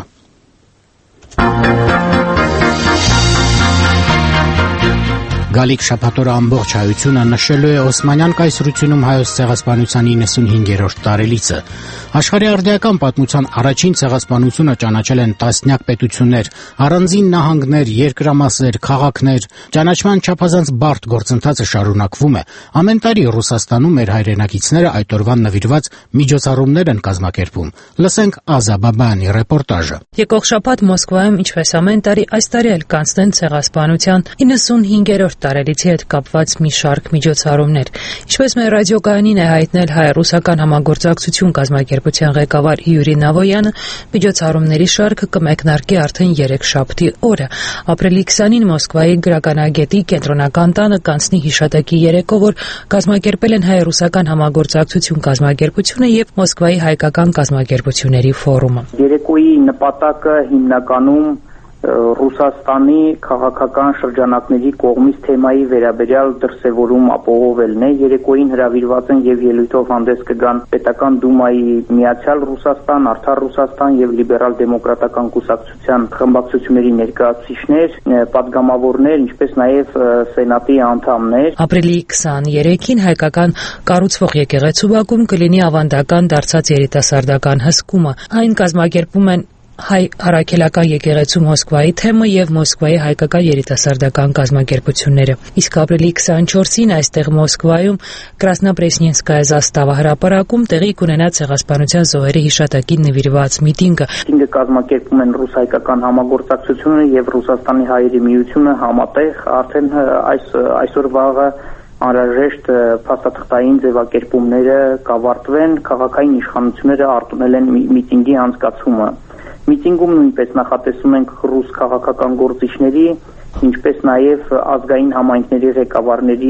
Գալիք շաբաթօրը ամբողջ հայությունը նշելու է Օսմանյան կայսրությունում Հայոց ցեղասպանության իննսունհինգերորդ տարելիցը։ Աշխարհի արդիական պատմության առաջին ցեղասպանությունը ճանաչել են տասնյակ պետություններ, առանձին նահանգներ, երկրամասեր, քաղաքներ։ Ճանաչման չափազանց բարդ գործընթացը շարունակվում է։ Ամեն տարի Ռուսաստանում մեր հայրենակիցները այդ օրվան նվիրված միջոցառումներ են կազմակերպում։ Լսենք Ազա Բաբայանի ռեպորտաժը։ Եկող շաբաթ Մոսկվայում, ինչպես ամեն տարի, այս տարի էլ կանցնեն ցեղասպանության իննսունհինգերորդ տարելիցի հետ կապված մի շարք միջոցառումներ։ Ինչպես մեր ռադիոկայանին է հայտնել հայ-ռուսական համագործակցություն կազմակերպության ղեկավար Յուրի Նավոյանը, միջոցառումների շարքը կմեկնարկի արդեն երեքշաբթի օրը։ Ապրիլի քսանին Մոսկվայի գրականագետի կենտրոնական տանը կանցնի հիշատակի երեկո, որ կազմակերպել են հայ-ռուսական համագործակցություն կազմակերպությունը եւ Մոսկվայի հայկական կազմակերպությունների ֆորումը։ Երեկոյի նպատակը հիմնականում Ռուսաստանի քաղաքական շրջանակների կողմից թեմայի վերաբերյալ դրսևորում ապահովելն է։ Երեկոյին հրավիրված են եւ ելույթով հանդես կգան Պետական Դումայի Միացյալ Ռուսաստան, Արդար Ռուսաստան եւ Լիբերալ դեմոկրատական կուսակցության խմբակցությունների ներկայացուցիչներ, պատգամավորներ, ինչպես նաեւ Սենատի անդամներ։ Ապրիլի քսաներեքին հայկական կառուցվող եկեղեցու բակում կլինի ավանդական դարձած երիտասարդական հսկումը։ Այն կազմակերպում են Հայ առաքելական եկեղեցու Մոսկվայի թեմը եւ Մոսկվայի հայկական երիտասարդական կազմակերպությունները։ Իսկ ապրիլի քսանչորսին այստեղ Մոսկվայում Կրասնապրեսնինսկայա զաստավա հրապարակում տեղի կունենա ցեղասպանության զոհերի հիշատակին նվիրված միտինգը։ Միտինգը կազմակերպում են ռուս-հայկական համագործակցությունը եւ Ռուսաստանի հայերի միությունը համատեղ։ Արդեն այս այսօր վաղը անհրաժեշտ փաստաթղթային ձևակերպումները կավարտվեն, քաղաքային իշխանությունները արտոնել են միտինգի անցկացումը։ Միտինգում նույնպես նախատեսում ենք ռուս քաղաքական գործիչների, ինչպես նաև ազգային համայնքների ղեկավարների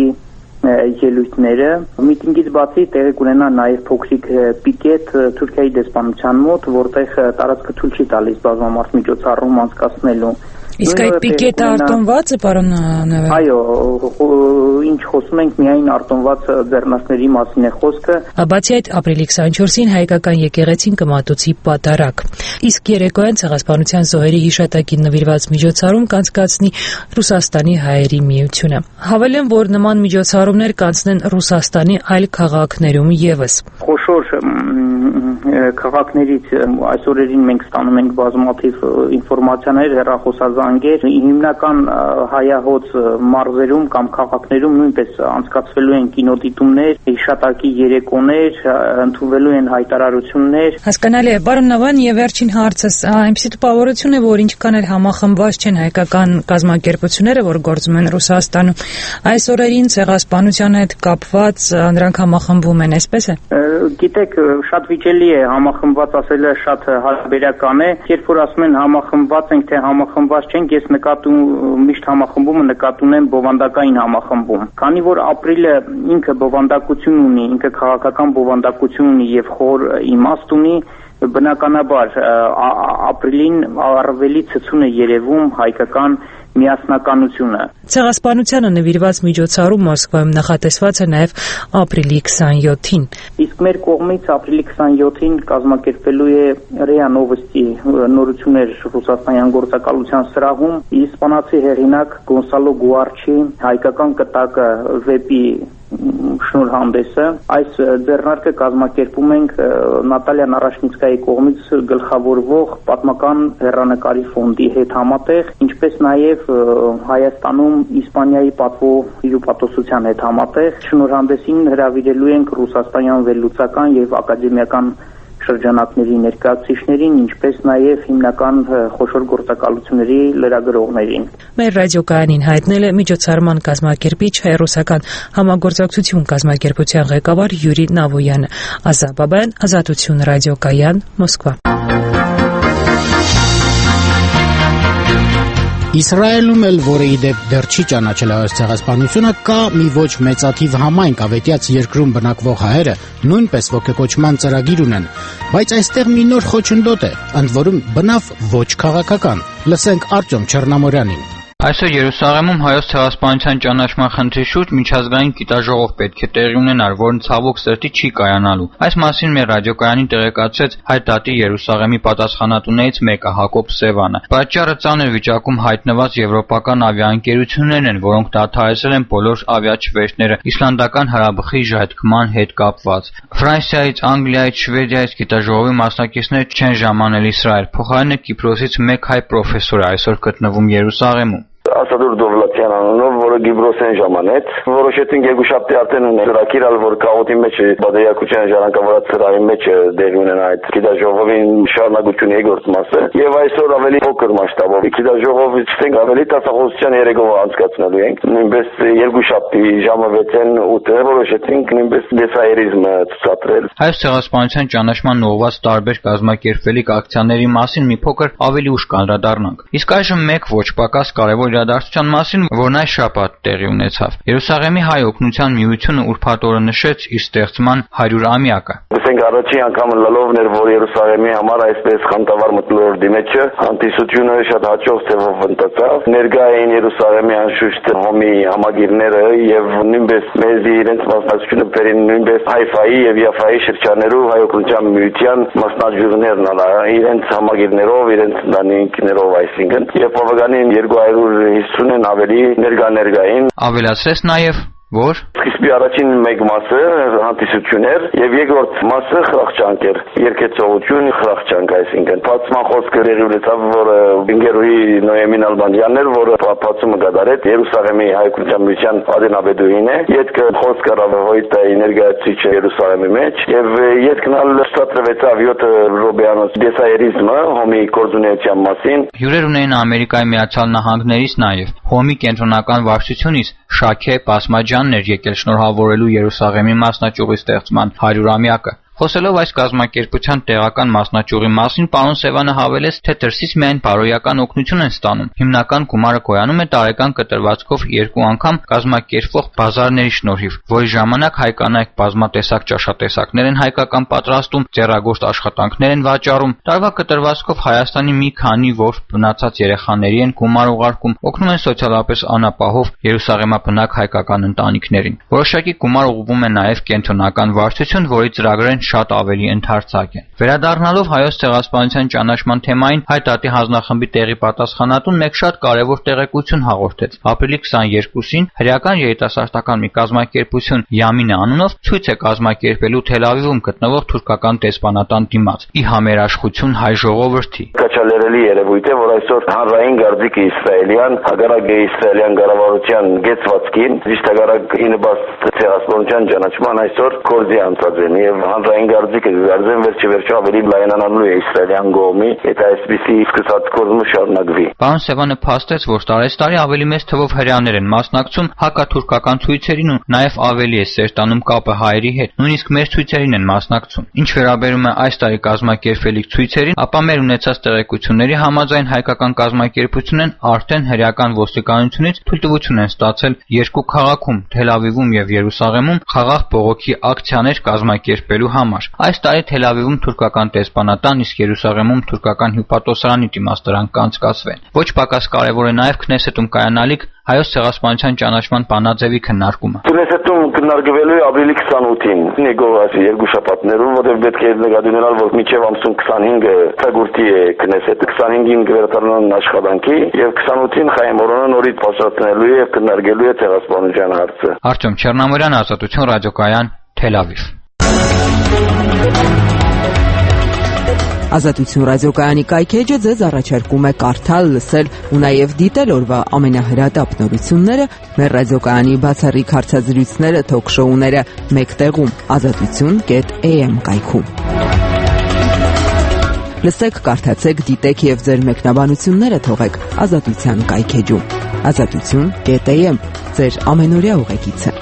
ելույթները։ Միտինգից բացի տեղի կունենա նաև փոքրիկ պիկետ Թուրքիայի դեսպանության մոտ, որտեղ տարածքը թույլ չի տալիս բազմամարդ միջոցառում անցկացնելու։ Իսկ այդ պիկետը արտոնված է, պարոն Նավյան։ Այո, ինչ խոսում ենք, միայն արտոնված ձեռնարկների մասին է խոսքը։ Բացի այդ, ապրիլի քսանչորսին հայկական եկեղեցին կմատուցի պատարագ։ Իսկ երեկոյան ցեղասպանության զոհերի հիշատակին նվիրված միջոցառում կանցկացնի Ռուսաստանի հայերի միությունը։ Հավելեմ, որ նման միջոցառումներ կանցնեն Ռուսաստանի այլ քաղաքներում եւս։ Խոշոր քաղաքներից այս օրերին մենք ստանում ենք բազմաթիվ ինֆորմացիաներ, հեռախոսազանգեր, հիմնական հայահոց մարզերում կամ քաղաքներում նույնպես անցկացվելու են կինոդիտումներ, հիշատակի երեկոներ, ընդունվելու են հայտարարություններ։ Հասկանալի է, պարոն Նավյան, եւ վերջին հարցս, այնպիսի տպավորություն է, որ ինչքան էլ համախմբված չեն հայկական կազմակերպությունները, որ գործում են Ռուսաստանում, այս օրերին ցեղասպանության հետ կապված նրանք համախմբվում են, այսպես է։ Գիտեք, շատ վիճելի է համախմբված ասելը, շատ հարաբերական է։ Երբ որ ասում են համախմբված ենք, թե համախմբված չենք, ես նկատում միշտ համախմբումը նկատում եմ բովանդակային համախմբում։ Քանի որ ապրիլը ինքը բովանդակություն ունի, ինքը քաղաքական բովանդակություն ունի եւ խոր իմաստ ունի, Բնականաբար ապրիլին առավել ցցուն է երևում հայկական միասնականությունը։ Ցեղասպանությանը նվիրված միջոցառում Մոսկվայում նախատեսված է նաև ապրիլի քսաներկուին։ Իսկ մեր կողմից ապրիլի քսաներկուին կազմակերպելու է ՌԻԱ Նովոստի նորություններ ռուսաստանյան գործակալության սրահում իսպանացի հեղինակ Գոնսալո Գուարչի հայկական կտակը վեպի շնորհանդեսը։ Այս ձեռնարկը կազմակերպում ենք Նատալիա Նարաշնիցկայի կողմից գլխավորվող պատմական հեռանկարի ֆոնդի հետ համատեղ, ինչպես նաև Հայաստանում Իսպանիայի պատվո հյուպատոսության հետ համատեղ շնորհանդեսին հրավիրելու ենք ռուսաստանյան վերլուծական եւ ակադեմիական շրջանակների ներկայացուցիչներին, ինչպես նաև հիմնական խոշոր գործակալությունների լրագրողներին։ Մեր ռադիոկայանին հայտնել է միջոցառման կազմակերպիչ հայ-ռուսական համագործակցություն կազմակերպության ղեկավար Յուրի Նավոյանը։ Ազա Բաբայան, Ազատություն ռադիոկայան, Մոսկվա։ Իսրայելում էլ, որը ի դեպ դեռ չի ճանաչել հայոց ցեղասպանությունը, կա մի ոչ մեծաթիվ համայնք ավետյաց երկրում բնակվող հայերը նույնպես ոգեկոչման ծրագիր ունեն, բայց այստեղ մի նոր խոչընդոտ է, ընդ որում բնավ ոչ քաղաքական։ Լսենք Արտյոմ Չեռնամորյանին։ Այսօր Երուսաղեմում հայոց ցեղասպանության ճանաչման խնդրի շուրջ միջազգային գիտաժողով պետք է տեղի ունենար, որն ցավոք սրտի չի կայանալու։ Այս մասին մեր ռադիոկայանին տեղեկացրեց Հայ դատի Երուսաղեմի պատասխանատուներից մեկը Հակոբ Սևանը։ Պատճառը ծանր վիճակում հայտնված եվրոպական ավիաընկերություններն են, որոնք դադարեցրել են բոլոր ավիաչվերթները իսլանդական հրաբխի ժայթքման հետ կապված։ Ֆրանսիայից, Անգլիայից, Շվեդիայից գիտաժողովի մասնակիցներ չեն ժամանել Իսրայել։ Փոխարենը Կիպրոսից մեկ հայ պրոֆեսոր է այսօր գտնվում Երուսաղեմում։ Ասադուր Դովլատյան անունով, որը Գիբրոսեն ժամանեց, որոշեցինք երկուշաբթի արդեն ունել ծրագիրալ, որ կաղոտի մեջ բادرիակության ժառանգավորած ծրագրի մեջ դեղի ունենա այդ գիտաժողովին շարունակությունը երկրորդ մասը, եւ այսօր ավելի փոքր մասշտաբով գիտաժողովը ցենք ավելի տասախոսության երեկոյը անցկացնելու ենք։ Նույնպես երկուշաբթի ժամը վեցին ութը որոշեցինք նույնպես դեսայերիզմը ցուցադրել։ Հայոց ցեղասպանության ճանաչման ուղղված տարբեր կազմակերպվելիք ակցիաների մասին մի փոքր ավելի ուշ կանդրադառնանք։ Իսկ այժմ մեկ ոչ պակաս կարևոր իրադարձության մասին, որն այս շաբաթ տեղի ունեցավ։ Երուսաղեմի հայ օգնության միությունը ուրբաթ օրը նշեց իր ստեղծման հարյուրամյակը։ Ասենք առաջին անգամ լալովներ, որ Երուսաղեմի համար այսպես խանդավառ մթնոլորտի մեջ հանդիսությունը շատ հաջող ձևով ընթացավ։ Ներկա էին Երուսաղեմի անշուշտ հոմի համագիրները եւ նույնպես մեզ իրենց մասնակցությունը բերին նույնպես Հայֆայի եւ Яֆայի շրջաններով հայ օգնության միության մասնաճյուղներն իրենց համագիրներով, իրենց ընտանիքներով, այսինքն եւ բավականին երկու հարյուր հիսուն ավելի ներկա ներկային։ Ավելացրեց նաև, որ սկիզբի առաջին մեկ մասը հանդիսություն էր եւ երկրորդ մասը խրախճանք էր, երկեցողություն, խրախճանք, այսինքն բացման խոսքը եղի ունեցավ, որ Ինգերուհի Նոյեմին Ալբանյանն էր, որը բացումը կատարեց Երուսաղեմի հայկական միության ադենաբեդուին է, յետքը խոսքը ռավոյտա ներկայացուցիչ Երուսաղեմի մեջ եւ յետքն ալ ստատրվեցավ յոթ ռոբեանոս դեսայերիզմը հոմի կորզունեության մասին։ Հյուրեր ունեն Ամերիկայի Միացյալ Նահանգներից նաև հոմի կենտրոնական վարչությունից Շաքե Պասմաջանն էր եկել շնորհավորելու Երուսաղեմի մասնաճյուղի ստեղծման հարյուրամյակը։ Խոսելով այս կազմակերպության տեղական մասնաճյուղի մասին, պարոն Սևանը հավելեց, թե դրսից միայն բարոյական օգնություն են ստանում։ Հիմնական գումարը գոյանում է տարեկան կտրվածքով երկու անգամ կազմակերպվող բազարների շնորհիվ, որի ժամանակ հայ կանայք բազմատեսակ ճաշատեսակներ են հայկական պատրաստում, ձեռագործ աշխատանքներ են վաճառում։ Տարվա կտրվածքով Հայաստանի մի քանի որբ բնացած երեխաների են գումար ուղարկում, օգնում են սոցիալապես անապահով Երուսաղեմաբնակ հայկական ընտանիքներին։ Որոշակի գումար ուղղվում է նաև կենտրոնական վարչություն, որի ծրագրերն շատ ավելի ընդարձակ են։ Վերադառնալով հայոց ցեղասպանության ճանաչման թեմային, Հայ դատի հանձնախմբի տեղի պատասխանատուն մեկ շատ կարևոր տեղեկություն հաղորդեց։ Ապրիլի քսաներկուսին հրեական երիտասարդական մի կազմակերպություն Յամինե անունով ցույց է կազմակերպելու Թել Ավիվում գտնվող թուրքական դեսպանատան դիմաց՝ ի համերաշխություն հայ ժողովրդի։ Կաչալերելի երևույթ է, որ այսօր հանրային գարդիկը իսրայելյան, հակառակ իսրայելյան կառավարության գեցվածքին, ճիշտ հակառակ ինբաստ ցեղասպանության ճանաչման այսօր կորզի անցածեն եւ հանրային գարդիկը գարձեն վերջի վերջո ավելի լայնանալու է իսրայելյան կողմի, եթե այսպիսի սկսած կորզումը շարունակվի։ Պարոն Սևանը փաստեց, որ տարեստարի ավելի մեծ թվով հրեաներ են մասնակցում հակաթուրքական ցույցերին ու նաև ավելի է սերտանում կապը հայերի հետ, նույնիսկ մեր ցույցերին են մասնակցում։ Ինչ վերաբերում է այս տարի կազմակերպվելիք ցույցերին, ապա մեր ունեցած տեղեկությունների համաձայն հայ հայկական կազմակերպությունն արդեն հրեական ոստիկանությունից թույլտվություն են ստացել երկու քաղաքում՝ Թել Ավիվում եւ Երուսաղեմում խաղաղ բողոքի ակցիաներ կազմակերպելու համար։ Այս տարի Թել Ավիվում թուրքական դեսպանատան, իսկ Երուսաղեմում թուրքական հյուպատոսարանի դիմաստրան կանցկացվեն։ Ոչ պակաս կարևոր է նաեւ Քնեսետում կայանալիք Հայոց ցեղասպանության ճանաչման բանաձևի քննարկումը։ Քնեսետում քննարկվելու է ապրիլի քսանութին նեգոյացիա երկու շաբաթներում, որտեղ պետք է նկատի ունենալ, որ մինչև ամսում քսանհինգը թագուրտի է Քնեսետը, քսանհինգին կվերադառնան աշխատանքի եւ քսանութին Խայմորոնը նորից բացատրելու է եւ քննարկելու է ցեղասպանության հարցը։ Արտյոմ Չեռնամուրյան, Ազատություն ռադիոկայան, Թել Ավիվ։ Ազատություն ռադիոկայանի կայքեջը ձեզ առաջարկում է կարդալ, լսել ու նաև դիտել օրվա ամենահրատապ նորությունները մեր ռադիոկայանի բացառիկ հարցազրույցները, թոք-շոուները մեկ տեղում ազատություն կետ էյ էմ կայքում։ Լսեք, կարդացեք, դիտեք եւ ձեր մեկնաբանությունները թողեք Ազատության կայքեջում։ ազատություն կետ էյ էմ ձեր ամենօրյա ուղեկիցը։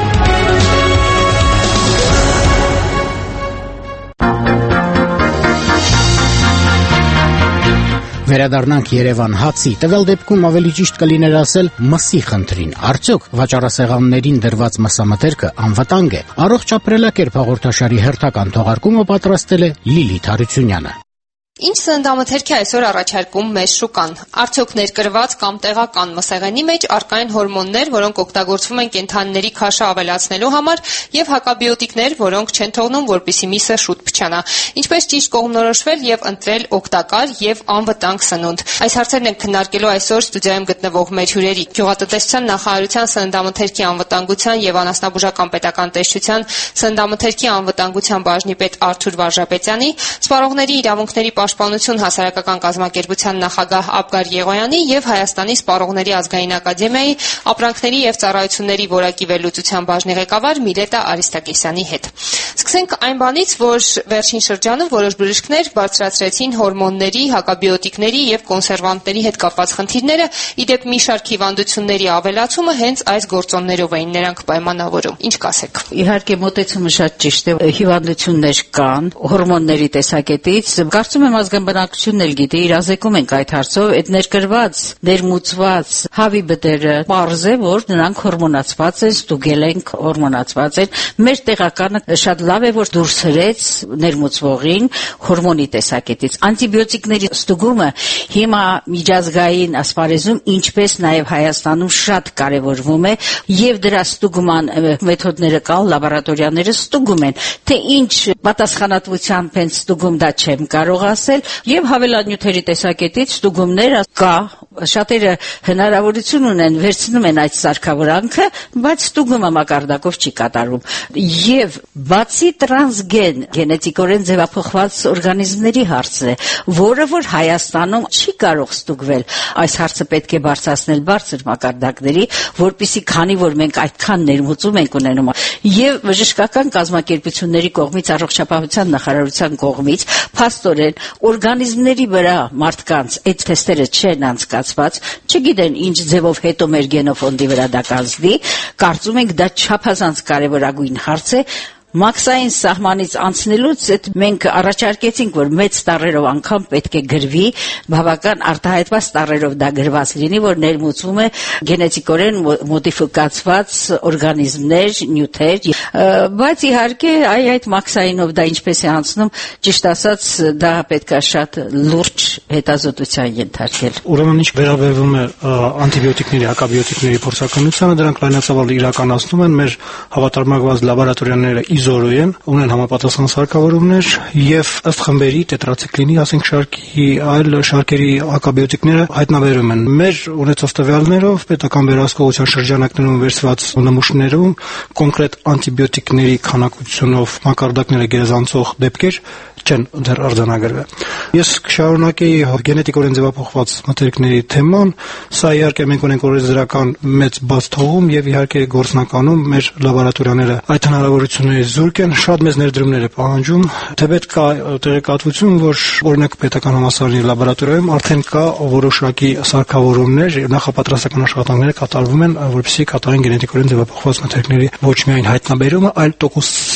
Վերադառնանք Երևան հացի, տվյալ դեպքում ավելի ճիշտ կլիներ ասել մսի խնդրին։ Արդյոք վաճառասեղաններին դրված մսամթերքը անվտանգ է։ Առողջ ապրելակերպ հաղորդաշարի հերթական թողարկումը պատրաստել է Լիլիթ Հարությունյանը։ Ինչ սննդամթերք է այսօր առաջարկում մեզ շուկան։ Արդյոք ներկրված կամ տեղական մսեղենի մեջ առկա են հորմոններ, որոնք օգտագործվում են կենդանիների քաշը ավելացնելու համար, եւ հակաբիոտիկներ, որոնք չեն թողնում, որպեսզի միսը շուտ փչանա։ Ինչպես ճիշտ կողմնորոշվել եւ ընտրել օգտակար եւ անվտանգ սնունդ։ Այս հարցերն ենք քննարկելու այսօր ստուդիայում գտնվող մեր հյուրերի՝ Գյուղատնտեսության նախարարության սննդամթերքի անվտանգության եւ անասնաբուժական պետական տեսչության սննդամթերքի անվտանգության բաժնի պետ Արթուր Վարժապետյանի, սպառողների իրավունքների Պաշտպանություն հասարակական կազմակերպության նախագահ Աբգար Եղոյանի եւ Հայաստանի Սպառողների ազգային ակադեմիայի ապրանքների եւ ծառայությունների որակի վերլուծության բաժնի ղեկավար Միլետա Արիստակեսյանի հետ։ Սկսենք այն բանից, որ վերջին շրջանում որոշ բժիշկներ բարձրացրեցին հորմոնների, հակաբիոտիկների եւ կոնսերվանտների հետ կապված խնդիրները, ի դեպ մի շարք հիվանդությունների ավելացումը հենց այս գործոններով էին նրանք պայմանավորում։ Ինչ կասեք։ Իհարկե մոտեցումը շատ ճիշտ է, հիվանդություններ կան հորմոնների տեսակետից, կարծում եմ ազգային բնակչությունն էլ գիտի, իրազեկում ենք այդ հարցով, այդ ներկրված, ներմուծված հավի բդերը պարզ է, որ նրանք հորմոնացված են, ստուգել ենք հորմոնացված են։ Մեր տեղականը շատ լավ է, որ դուրս հրեց ներմուծվողին հորմոնի տեսակետից։ Անտիբիոտիկների ստուգումը հիմա միջազգային ասպարեզում, ինչպես նաև Հայաստանում շատ կարևորվում է եւ դրա ստուգման մեթոդները կան, լաբորատորիաները ստուգում են, թե ինչ պատասխանատվությամբ են ստուգում, դա չեմ կարող ասել, եւ հավելանյութերի տեսակետից ստուգումներ կա, շատերը հնարավորություն ունեն, վերցնում են այդ սարքավորանքը, բայց ստուգումը մակարդակով չի կատարում։ Եվ բացի տրանսգեն գենետիկորեն ձևափոխված օրգանիզմների հարցն է, որը որ Հայաստանում չի կարող ստուգվել, այս հարցը պետք է բարձրացնել բարձր մակարդակների, որպեսզի քանի որ մենք այդքան ներմուծում ենք ունենում, եւ բժշկական կազմակերպությունների կողմից, առողջապահության նախարարության կողմից փաստորեն օրգանիզմների վրա մարդկանց այդ թեստերը չեն անցկացված, չգիտեն ինչ ձևով հետո մեր գենոֆոնդի վրա դա կազդի, կարծում ենք դա չափազանց կարևորագույն հարց է։ Մաքսային սահմանից անցնելուց այդ մենք առաջարկեցինք, որ մեծ տառերով անգամ պետք է գրվի, բավական արտահայտված տառերով դա գրված լինի, որ ներմուծվում է գենետիկորեն մոդիֆիկացված օրգանիզմներ, նյութեր, բայց իհարկե այ այդ մաքսայինով դա ինչպես է անցնում, ճիշտ ասած դա պետք է շատ լուրջ հետազոտության ենթարկել։ Ուրեմն ինչ վերաբերվում է անտիբիոտիկների, հակաբիոտիկների փորձականությանը, դրանք լայնածավալ իրականացնում են մեր հավատարմագրված լաբորատորիաները իզորոեն, ունեն համապատասխան սարքավորումներ եւ ըստ խմբերի տետրացիկլինի, ասենք շարքի այլ շարքերի հակաբիոտիկները հայտնաբերում են։ Մեր ունեցած տվյալներով պետական վերահսկողության շրջանակներում վերցված նմուշներում կոնկրետ անտիբիոտիկների քանակությունով մակարդակները գերազանցող դեպքեր չեն դեռ արձանագրվել։ Ես կշարունակեի գենետիկորեն ձևափոխված մթերքների թեման, սա իհարկե մենք ունենք օրենսդրական մեծ բաց թողում եւ իհարկե գործնականում մեր լաբորատորիաները այդ հնարավորությունների զուրկ են, շատ մեծ ներդրումներ է պահանջում, թեպետ կա տեղեկատվություն, որ օրինակ պետական համալսարանի լաբորատորիայում արդեն կա որոշակի սարքավորումներ, նախապատրաստական աշխատանքներ կատարվում են, որպեսզի կատարեն գենետիկորեն ձևափոխված մթերքների ոչ միայն հայտնաբերումը, այլ տոկոսի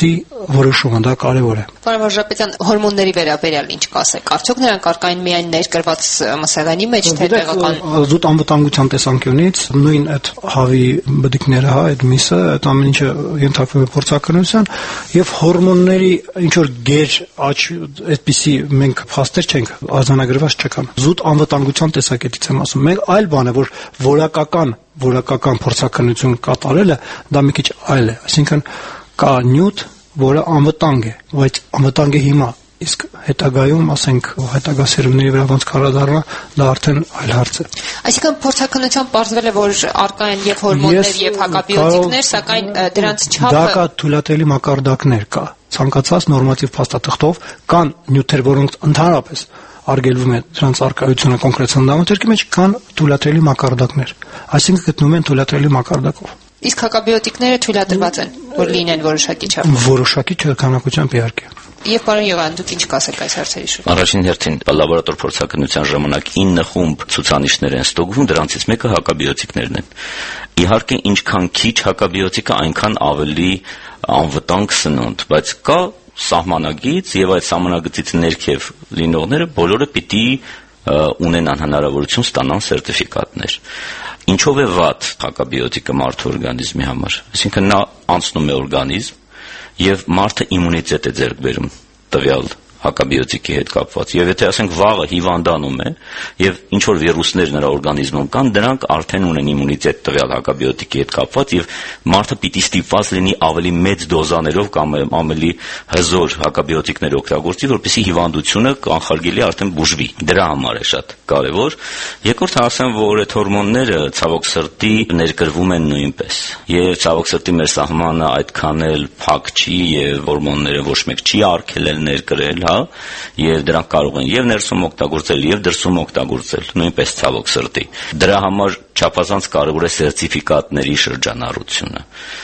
որոշումը, դա կարևոր է։ Պարոն Վարժապետյան, հորմոնների վերաբերյալ ինչ կասեք։ Արդյոք նրանք առկային միայն ներկրված մսեղանի մեջ, թե տեղական զուտ անվտանգության տեսանկյունից նույն այդ հավի բդիկները, հա, այդ միսը, այդ ամեն ինչը ենթարկվում է փորձականության եւ հորմոնների ինչ որ գեր աճ այդպիսի մենք փաստեր չենք արձանագրված չկան։ Զուտ անվտանգության տեսակետից եմ ասում։ Մենք այլ բան է, որ որակական որակական փորձականություն կատարելը դա մի քիչ այլ է, այսինքն կա նյութ, որը անվտանգ է, բայց անվտանգ է հիմա, իսկ հետագայում, ասենք, հետագա սերունդների վրա ոնց կառաջանա, դա արդեն այլ հարց է։ Այսինքն փորձականությամբ պարզվել է, որ առկա են եւ հորմոններ եւ հակաբիոտիկներ, սակայն դրանց չափը դա կա թույլատրելի մակարդակներ կա, ցանկացած նորմատիվ փաստաթղթով կան նյութեր, որոնք ընդհանրապես արգելվում է դրանց առկայությունը կոնկրետ սննդամթերքի մեջ, կան թույլատրելի մակարդակներ, այսինքն գտնվում են թույլատրելի մակարդակով։ Իսկ հակաբիոտիկները թույլատրված են, որ լինեն որոշակի չափով։ Որոշակի քանակությամբ իհարկե։ Եվ պարոն Յովան, դուք ինչ կասեք այս հարցերի շուրջ։ Առաջին հերթին լաբորատոր փորձականության ժամանակ ինը խումբ ցուցանիշներ են ստուգվում, դրանցից մեկը հակաբիոտիկներն են։ Իհարկե, ինչքան քիչ հակաբիոտիկը, այնքան ավելի անվտանգ սնունդ, բայց կա սահմանագիծ եւ այդ սահմանագծից ներքև լինողները բոլորը պիտի ունենան հնարավորություն ստանան սերտիֆիկատներ։ Ինչով է վատ հակաբիոտիկը մարդու օրգանիզմի համար։ Այսինքն նա անցնում է օրգանիզմ եւ մարդը իմունիտետ է ձեռք բերում տվյալ հակաբիոտիկի հետ կապված։ Եվ եթե ասենք վաղը հիվանդանում է եւ ինչ որ վիրուսներ նրա օրգանիզմում կան, դրանք արդեն ունեն իմունիտետ տվյալ հակաբիոտիկի հետ կապված եւ մարդը պիտի ստիպված լինի ավելի մեծ դոզաներով կամ ավելի հզոր հակաբիոտիկներ օգտագործի, որպեսզի հիվանդությունը կանխարգելի արդեն բուժվի։ Դրա համար է շատ կարեւոր։ Երկրորդը ասեմ, որ այդ հորմոնները ցավոք սրտի ներկրվում են նույնպես։ Եվ ցավոք սրտի մեր սահմանը այդքան էլ փակ չի եւ հորմոնները ոչ մեկ չի արգելել ներկրել, հա, եւ դրանք կարող են եւ ներսում օգտագործել եւ դրսում օգտագործել, նույնպես ցավոք սրտի։ Դրա համար չափազանց կարեւոր է սերտիֆիկատների շրջանառությունը։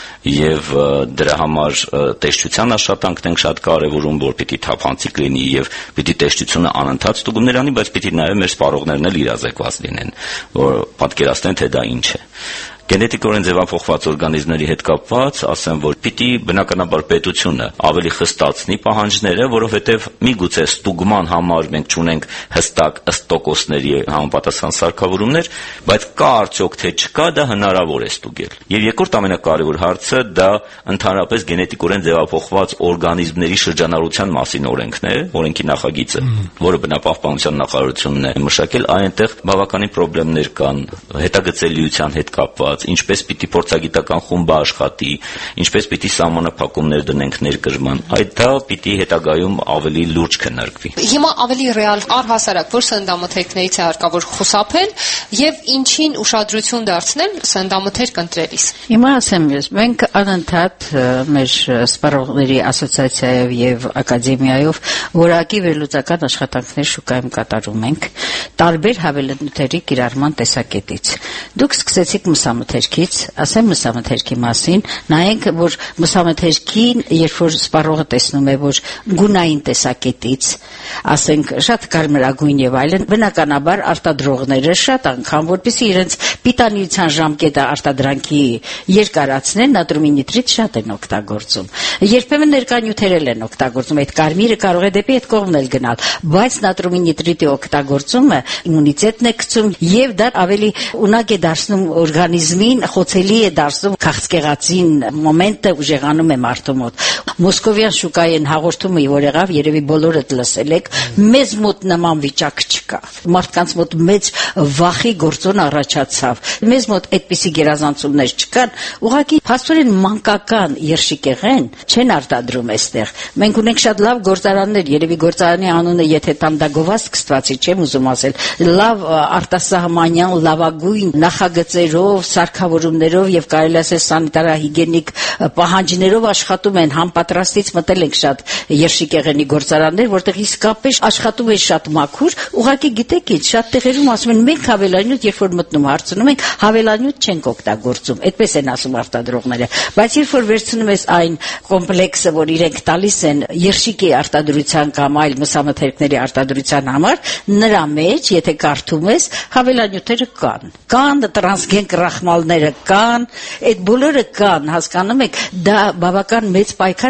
Եվ դրա համար տեսչության աշխատանքն ենք շատ կարևորում, որ պիտի թափանցիկ լինի եւ պիտի տեսչությունը անընդհատ ստուգումներ անի, բայց պիտի նաեւ մեր սպառողներն էլ իրազեկված լինեն, որ պատկերացնեն, թե դա ինչ է։ Գենետիկորեն ձևափոխված օրգանիզմների հետ կապված, ասեմ, որ պիտի բնականաբար պետությունը ավելի խստացնի պահանջները, որովհետև միգուցե ստուգման համար մենք չունենք հստակ ըստ տոկոսների համապատասխան սարքավորումներ, բայց կա արդյոք թե չկա, դա հնարավոր է ստուգել։ Եվ երկրորդ ամենակարևոր հարցը դա ընդհանրապես գենետիկորեն ձևափոխված օրգանիզմների շրջանառության մասին օրենքն է, օրենքի նախագիծը, որը բնապահպանության նախարարությունն է մշակել, այնտեղ բավականին խնդիրներ կան հետագծելիության հետ կապված, ինչպես պիտի փորձագիտական խումբը աշխատի, ինչպես պիտի սահմանափակումներ դնենք ներկրման, այդ դա պիտի հետագայում ավելի լուրջ քննարկվի։ Հիմա ավելի ռեալ առհասարակ որ սննդամթերքներից է հարկավոր խուսափել եւ ինչին ուշադրություն դարձնել սննդամթերք ընտրելիս։ Հիմա ասեմ ես, մենք անընդհատ մեր սպառողների ասոցիացիայով եւ ակադեմիայով որակի վերլուծական աշխատանքներ շուկայում կատարում ենք տարբեր հավելանյութերի կիրառման տեսակետից։ Դուք սկսեցիք մսամթերքից, ասեմ մսամթերքի մասին, նայենք, որ մսամթերքին, երբ որ սպառողը տեսնում է, որ գունային տեսակետից, ասենք, շատ կարմրագույն եւ այլն, բնականաբար արտադրողները շատ անգամ, որպեսզի իրենց պիտանիության ժամկետը արտադրանքի երկարացնեն, նատրիումի նիտրիտ շատ են օգտագործում։ Երբեմն ներկանյութերել են օգտագործում, այդ կարմիրը կարող է դեպի այդ կողմն էլ գնալ, բայց նատրիումի նիտրիտի օգտագործումը իմունիտետն է գցում եւ դա ավելի ունակ է դարձնում օրգանիզմին, խոցելի է դարձնում քաղցկեղածին մոմենտը ուժեղանում է մարդու մոտ։ Մոսկովյան շուկային հաղորդումը որ եղավ, երևի բոլորդ լսել եք, մեզ մոտ նման վիճակ չկա։ Մարդկանց մոտ մեծ վախի գործոն առաջացավ։ Մեզ մոտ այդպիսի գերազանցումներ չկան, ուղղակի փաստորեն մանկական երշիկեղեն չեն արտադրում այստեղ։ Մենք ունենք շատ լավ գործարաններ, երևի գործարանի անունը եթե տամ դա գովազդ կստացի, չեմ ուզում ասել, լավ արտասահմանյան լավագույն նախագծերով, սարքավորումներով եւ կարելի ասել սանիտարահիգիենիկ պահանջներով աշխատում են, համապատրաստից մտել ենք շատ երշիկեղենի գործարաններ, որտեղ իսկապես աշխատում են շատ մաքուր, ուղղակի գիտեք ինչ, շատ տեղերում ասում են մենք հավելանյութ, երբ որ մտնում հարցնում ենք, հավելանյութ չենք օգտագործում, այդպես են ասում արտադրողները, բայց երբ որ վերցնում ես այն կոմպլեքսը, որ իրենք տալիս են երշիկի արտադրության կամ այլ մսամթերքների արտադրության համար, նրա մեջ, եթե կարդում ես, հավելանյութերը կան։ Կան տրանսգեն կրախմալները կան, այդ բոլորը կան, հասկանում եք, դա բավական մեծ պայքար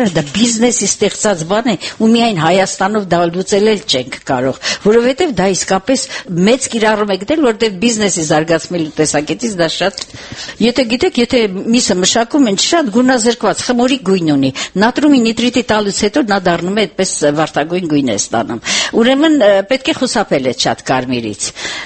որ դա բիզնեսի ստեղծած բան է ու միայն Հայաստանով դա լուծել չենք կարող, որովհետև դա իսկապես մեծ կիրառում է գտել, որտեղ բիզնեսի զարգացնելու տեսակետից դա շատ, եթե գիտեք, եթե միսը մշակում են շատ գունազրկված խմորի գույն ունի, նատրիումի նիտրիտի տալուց հետո նա դառնում է այդպես վարդագույն գույն է ստանում։ Ուրեմն պետք է խուսափել այդ շատ կարմիրից։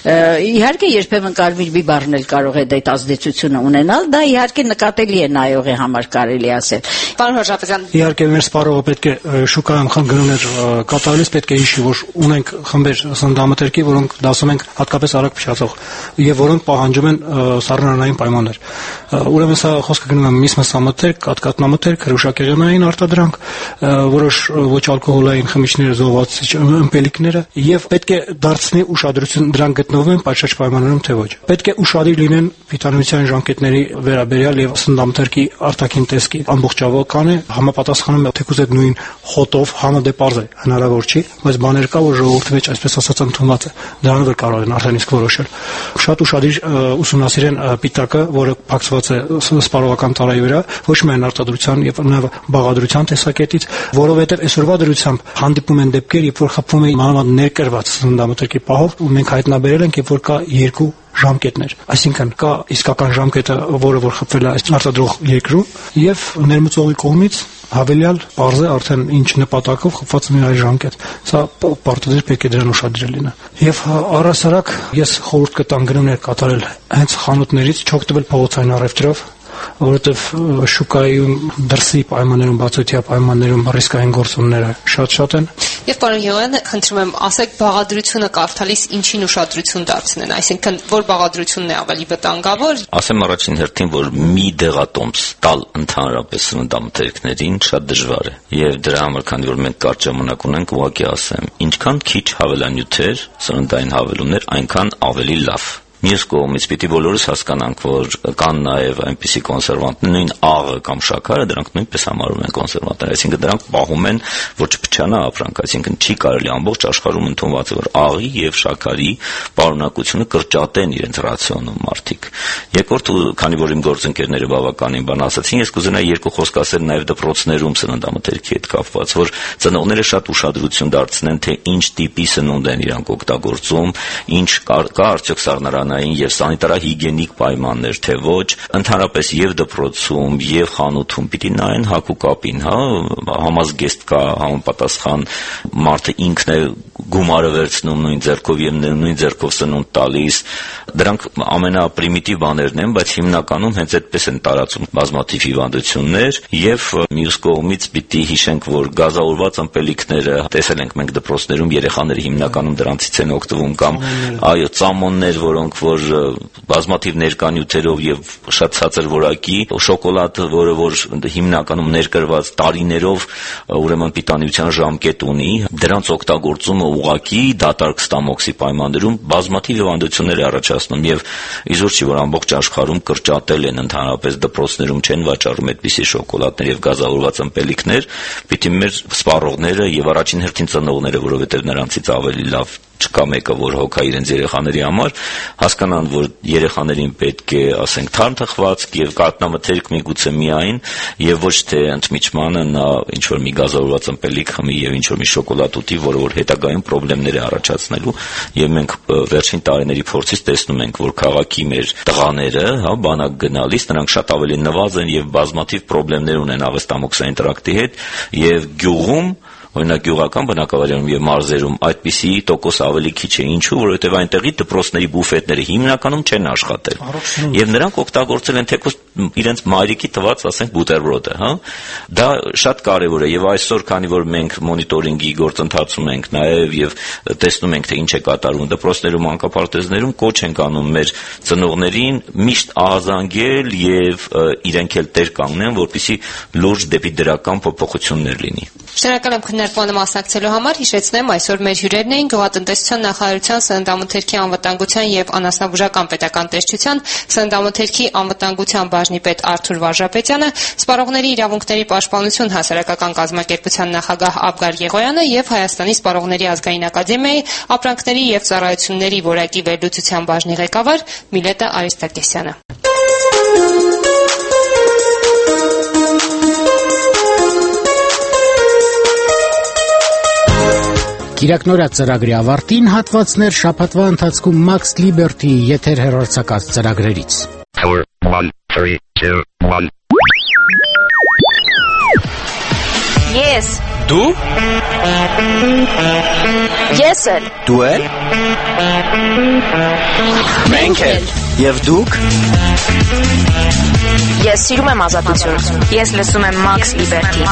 Իհարկե երբեմն կարմիր բիբարն էլ կարող է այդ ազդեցությունը ունենալ, դա իհարկե նկատելի է նայողի համար կարելի ասել։ Պարոն Հրաժապետյան, իհարկե մեր սպառողը պետք է շուկայում խնգնումներ կատարելիս պետք է հիշի, որ ունենք խմբեր սննդամթերքի, որոնք դասում ենք հատկապես արագ փչացող եւ որոնք պահանջում են սառնարանային պայմաններ։ Ուրեմն սա խոսքը գնում է միս մսամթերք, կաթկատնամթերք, հրուշակեղենային արտադրանք, որոշ ոչ ալկոհոլային խմիչներ, զոհվածիչ ըմպելիքները եւ պետք է դարձնի ուշադրություն դրանք գտնվում են պատշաճ պայմաններում թե ոչ։ Պետք է ուշադիր լինեն վիտամինության ժամկետների վերաբերյալ եւ սննդամթերքի արտաքին տեսքի ամբողջական է, համապատասխանում է թեկուզ այդ նույն խոտով, համը դե պարզ է, հնարավոր չի, բայց բաներ կա, որ ժողովրդի մեջ այսպես ասած ընդունված է։ Դրանով էլ կարող են արդեն իսկ որոշել։ Շատ ուշադիր ուսումնասիրեն պիտակը, որը փակցված է սպառողական տարայի վրա, ոչ միայն արտադրության եւ նաեւ բաղադրության տեսակետից, որովհետեւ այսօրվա դրությամբ հանդիպում են դեպքեր, երբ որ խփում է մանավանդ ներկրված սննդամթերքի պահով, ու մենք հայտնաբերել ենք, երբ որ կա երկու ժամկետներ, այսինքն կա իսկական ժամկետը, որը որ խփվել է այս արտադրող երկրում, եւ ներմուծողի կողմից հավելյալ պարզ է արդեն ինչ նպատակով խփված մի այլ ժամկետ։ Սա պարտադիր պետք է դրան ուշադրել լինի։ Եվ առհասարակ ես խորհուրդ կտամ գնումներ կատարել հենց խանութներից, չօգտվել փողոցային առևտրով, որովհետև շուկայում դրսի պայմաններում, բացօթյա պայմաններում ռիսկային գործոնները շատ-շատ են։ Եվ պարոն Յոյան, խնդրում եմ, ասեք բաղադրությունը կարդալիս ինչին ուշադրություն դարձնեն, այսինքն որ բաղադրությունն է ավելի վտանգավոր։ Ասեմ առաջին հերթին, որ մի դեղատոմս տալ ընդհանրապես սննդամթերքներին շատ դժվար է։ Եվ դրա համար, քանի որ մենք կարճ ժամանակ ունենք, ուղղակի ասեմ, ինչքան քիչ հավելանյութեր, սննդային հավելումներ, այնքան ավելի լավ։ Մյուս կողմից պիտի բոլորս հասկանանք, որ կան նաև այնպիսի կոնսերվանտներ, նույն աղը կամ շաքարը, դրանք նույնպես համարվում են կոնսերվանտներ, այսինքն դրանք պահում են, որ չփչանա ապրանք, այսինքն չի կարելի ամբողջ աշխարհում ընդունված է, որ աղի եւ շաքարի պարունակությունը կրճատեն իրենց ռացիոնում մարդիկ։ Երկրորդ, քանի որ իմ գործընկերները բավականին բան ասացին, ես կուզենայի երկու խոսք ասել նաև դպրոցներում սննդամթերքի հետ կապված, որ ծնողները շատ ուշադրություն դարձնեն, թե ինչ տիպի սնունդ են իրանք օգտագործում, ինչ կա արդյոք սառնարանային եւ սանիտարահիգիենիկ պայմաններ, թե ոչ, ընդհանրապես եւ դպրոցում եւ խանութում պիտի նայեն հակուկապին, հա, համազգեստ կա, համապատասխան մարդը ինքն է գումարը վերցնում նույն ձեռքով եւ նույն ձեռքով սնունդ տալիս, դրանք ամենապրիմիտիվ բաներն են, բայց հիմնականում հենց այդպես են տարածում բազմաթիվ հիվանդություններ եւ մյուս կողմից պիտի հիշենք, որ գազավորված ըմպելիքները տեսել ենք մենք դպրոցներում, երեխաները հիմնականում դրանցից են օգտվում կամ այո, ծամոններ, որոնք որ բազմաթիվ ներկանյութերով եւ շատ ցածր որակի շոկոլադ, որը որ հիմնականում ներկրված տարիներով ուրեմն պիտանիության ժամկետ ունի, դրանց օգտագործումը ուղղակի դատարկ ստամոքսի պայմաններում բազմաթիվ հիվանդություններ է առաջացնում եւ իզուր չի, որ ամբողջ աշխարհում կրճատել են ընդհանրապես դպրոցներում չեն վաճառում այդպիսի շոկոլադներ եւ գազավորված ըմպելիքներ, պիտի մեր սպառողները եւ առաջին հերթին ծնողները, որովհետեւ նրանցից ավելի լավ չկա մեկը, որ հոգա իրենց երեխաների համար, հասկանան, որ երեխաներին պետք է, ասենք, թարմ թխվածք եւ կաթնամթերք միգուցե միայն եւ ոչ թե ընդմիջմանը նա ինչ որ մի գազավորված ըմպելիք խմի եւ ինչ որ մի շոկոլադ ուտի, որը որ հետագայում խնդիրներ է առաջացնելու եւ մենք վերջին տարիների փորձից տեսնում ենք, որ քաղաքի մեր տղաները, հա, բանակ գնալիս նրանք շատ ավելի նվազ են եւ բազմաթիվ խնդիրներ ունեն աղստամոքսային տրակտի հետ եւ գյուղում օրինակ գյուղական բնակավայրերում եւ մարզերում այդպիսի տոկոս ավելի քիչ է, ինչու, որովհետեւ այնտեղի դպրոցների բուֆետները հիմնականում չեն աշխատել եւ նրանք օգտագործել են թեկուզ իրենց մայրիկի տված, ասենք, բուտերբրոդը, հա, դա շատ կարեւոր է եւ այսօր, քանի որ մենք մոնիտորինգի գործընթացում ենք նաեւ եւ տեսնում ենք, թե ինչ է կատարվում դպրոցներում, անկապարտեզներում, կոչ ենք անում մեր ծնողներին միշտ ահազանգել եւ իրենք էլ տեր կանգնեն, որպեսզի լուրջ դեպի դրական փոփոխություններ լինի։ Շնորհակալ եմ քննարկմանը մասնակցելու համար, հիշեցնեմ, այսօր մեր հյուրերն էին Գյուղատնտեսության նախարարության սննդամթերքի անվտանգության եւ անասնաբուժական պետական տեսչության սննդամթերքի անվտանգության բաժնի պետ Արթուր Վարժապետյանը, Սպառողների իրավունքների պաշտպանություն հասարակական կազմակերպության նախագահ Աբգար Եղոյանը եւ Հայաստանի Սպառողների ազգային ակադեմիայի ապրանքների եւ ծառայությունների որակի վերլուծության բաժնի ղեկավար Միլետա Արիստակեսյանը։ Կիրակնորյա ծրագրի ավարտին հատվածներ շաբաթվա ընթացքում Max Liberty-ի եթեր հեռարձակած ծրագրերից։ four, one, three, two, one. Ես Դու Ես էլ Դու էլ Մենք էլ Եվ դուք Ես սիրում եմ ազատություն Ես լսում եմ Max Liberty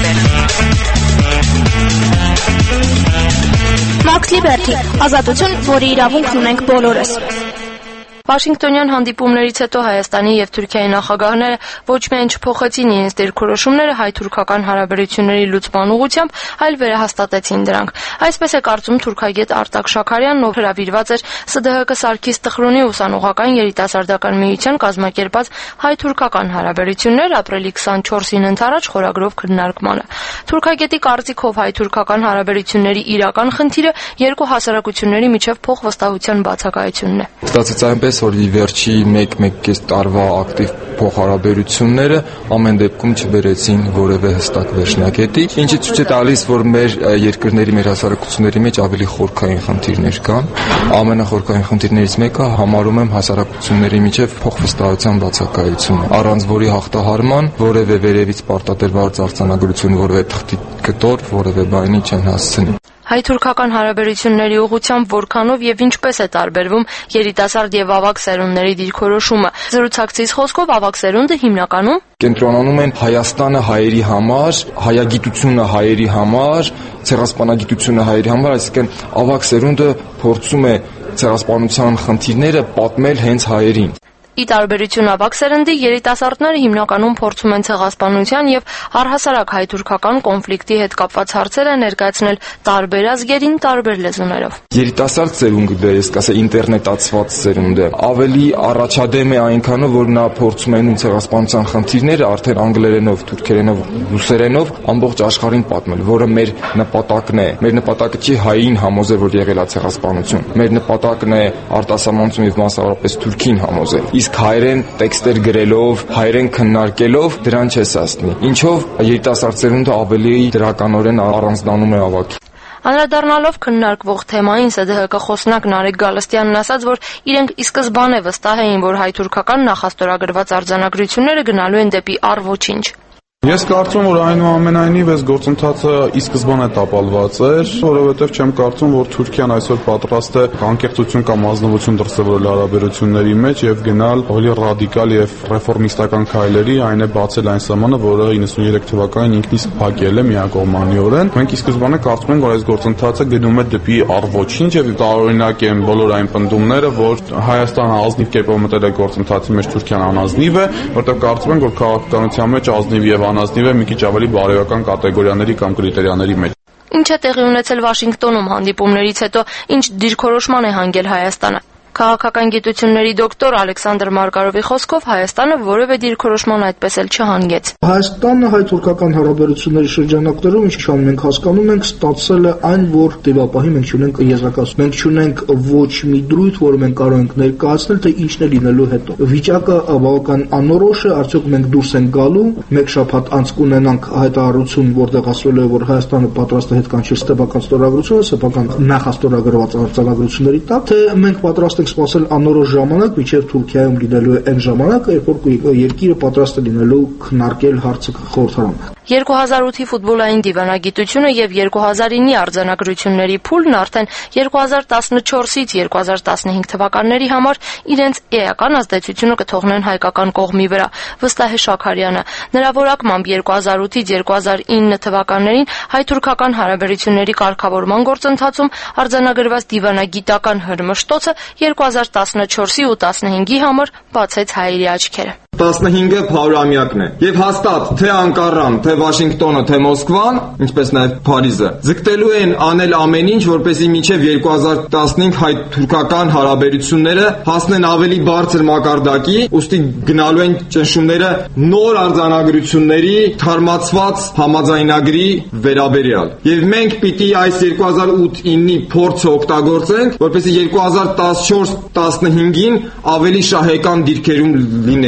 Max Liberty ազատություն, որի իրավունքն ունենք բոլորս Վաշինգտոնյան հանդիպումներից հետո Հայաստանի եւ Թուրքիայի նախագահները ոչ միայն չփոխեցին իրենց դիրքորոշումները հայ-թուրքական հարաբերությունների լուծման ուղղությամբ, այլ վերահաստատեցին դրանք։ Այսպես է կարծում թուրքագետ Արտակ Շաքարյանն, ով հրավիրված էր Ս D H K Սարգիս Տխրունի ուսանողական երիտասարդական միության կազմակերպած հայ-թուրքական հարաբերություններ ապրիլի քսանչորսին ընթരാճ խորագրով քննարկմանը։ Թուրքագետի կարծիքով հայ-թուրքական հարաբերությունների իրական խնդիրը երկու հասարակությունների միջև փոխվստահության բացակայությունն է։ Ստացեց այնպես որ ի վերջի մեկ-մեկ կես տարվա ակտիվ փոխհարաբերությունները ամեն դեպքում չբերեցին որևէ հստակ վերջնակետի, ինչը ցույց է տալիս, որ մեր երկրների, մեր հասարակությունների մեջ ավելի խորքային խնդիրներ կան։ Ամենախորքային խնդիրներից մեկը համարում եմ հասարակությունների միջև փոխվստահության բացակայությունը, առանց որի հաղթահարման որևէ վերևից պարտադրված արձանագրություն, որևէ թղթի կտոր, որևէ բանի չեն հասցնի։ Հայ-թուրքական հարաբերությունների ուղղությամբ որքանով եւ ինչպես է տարբերվում երիտասարդ եւ ավագ սերունդների դիրքորոշումը։ Զրուցակցից խոսքով ավագ սերունդը հիմնականում կենտրոնանում են Հայաստանը հայերի համար, հայագիտությունը հայերի համար, ցեղասպանագիտությունը հայերի համար, այսինքն ավագ սերունդը փորձում է ցեղասպանության խնդիրները պատմել հենց հայերին։ Ի տարբերություն ավագ սերնդի, երիտասարդները հիմնականում փորձում են ցեղասպանության եւ առհասարակ հայ-թուրքական կոնֆլիկտի հետ կապված հարցերը ներկայացնել տարբեր ազգերին, տարբեր լեզուներով։ Երիտասարդ սերունդը, ես կասեմ ինտերնետացված սերունդը, ավելի առաջադեմ է այնքանով, որ նա փորձում է նույն ցեղասպանության խնդիրները արդեն անգլերենով, թուրքերենով, ռուսերենով ամբողջ աշխարհին պատմել, որը մեր նպատակն է։ Մեր նպատակը չի հային համոզել, որ եղել է ցեղասպանություն։ Մեր նպատակն է արտասահմանցում եւ մասնավորապես Թուրքին համոզել։ Իսկ հայերեն տեքստեր գրելով, հայերեն քննարկելով դրան չես հասնի։ Ինչով երիտասարդ սերունդը ավելի դրականորեն առանձնանում է ավագի։ Անդրադառնալով քննարկվող թեմային Ս D H K խոսնակ Նարեկ Գալստյանն ասաց, որ իրենք ի սկզբանե վստահ էին, որ հայ-թուրքական նախաստորագրված արձանագրությունները գնալու են դեպի առ-ոչինչ։ Ես կարծում որ այնուամենայնիվ այս գործընթացը ի սկզբանե տապալված էր, որովհետև չեմ կարծում, որ Թուրքիան այսօր պատրաստ է անկեղծություն կամ ազնվություն դրսևորել հարաբերությունների մեջ եւ գնալ ավելի ռադիկալ եւ ռեֆորմիստական քայլերի, այն է բացել այն սահմանը, որը իննսուներեք թվականին ինքն իսկ փակել է միակողմանիորեն։ Մենք ի սկզբանե կարծում ենք, որ այս գործընթացը գնում է դեպի առ-ոչինչ եւ տարօրինակ են բոլոր այն պնդումները, որ Հայաստանը ազնիվ կերպով մտել է գործընթացի մեջ, Թուրքիան անազնիվ է, որտեղ կարծում ենք, որ քաղաքականության մեջ ազնիվ եւ անազնիվ է մի քիչ ավելի բարոյական կատեգորիաների կամ կրիտերիաների մեջ։ Ինչ է տեղի ունեցել Վաշինգտոնում հանդիպումներից հետո, ինչ դիրքորոշման է հանգել Հայաստանը։ Քաղաքական գիտությունների դոկտոր Ալեքսանդր Մարգարովի խոսքով Հայաստանը որևէ դիրքորոշման այդպես էլ չհանգեց։ Հայաստանը հայ-թուրքական հարաբերությունների շրջանակներում, ինչքան մենք հասկանում ենք, ստացել է այն, որ տևապահի մենք չունենք եզրակացություն։ Մենք չունենք ոչ մի դրույթ, որը մենք կարող ենք ներկայացնել, թե ինչն է լինելու հետո։ Վիճակը բավական անորոշ է, արդյոք մենք դուրս ենք գալու, մեկ շաբաթ անց կունենանք հայտարարություն, որտեղ ասվել է, որ Հայաստանը պատրաստ է հետ կանչել սեփական ստորագրությունը, սեփական նախաստորագրված արձանագրությունների տակ, թե մենք պատրաստ սպասել անորոշ ժամանակ, մինչև Թուրքիայում լինելու է այն ժամանակը, երբ որ երկիրը պատրաստ է լինելու քննարկել հարցը խորհրդարանում։ երկու հազար ութի ֆուտբոլային դիվանագիտությունը եւ երկու հազար ինի արձանագրությունների փուլն արդեն երկու հազար տասնչորսից երկու հազար տասնհինգ թվականների համար իրենց էական ազդեցությունը կթողնեն հայկական կողմի վրա, վստահ է Շաքարյանը։ Նրա որակմամբ երկու հազար ութից երկու հազար ինը թվականներին հայ-թուրքական հարաբերությունների կարգավորման գործընթացում արձանագրված դիվանագիտական հրմշտոցը երկու հազար տասնչորսի ու տասնհինգի համար բացեց հայերի աչքերը։ տասնհինգը հարյուրամյակն է եւ հաստատ թե Անկարան, թե Վաշինգտոնը, թե Մոսկվան, ինչպես նաեւ Փարիզը, ձգտելու են անել ամեն ինչ, որպեսզի մինչեւ երկու հազար տասնհինգ հայ-թուրքական հարաբերությունները հասնեն ավելի բարձր մակարդակի, ուստի գնալու են ճնշումները նոր արձանագրությունների թարմացված համաձայնագրի վերաբերյալ։ Եվ մենք պիտի այս երկու հազար ութ ինի փորձը օգտագործենք, որպեսզի երկու հազար տասնչորս տասնհինգին ավելի շահեկան դիրքերում լինենք։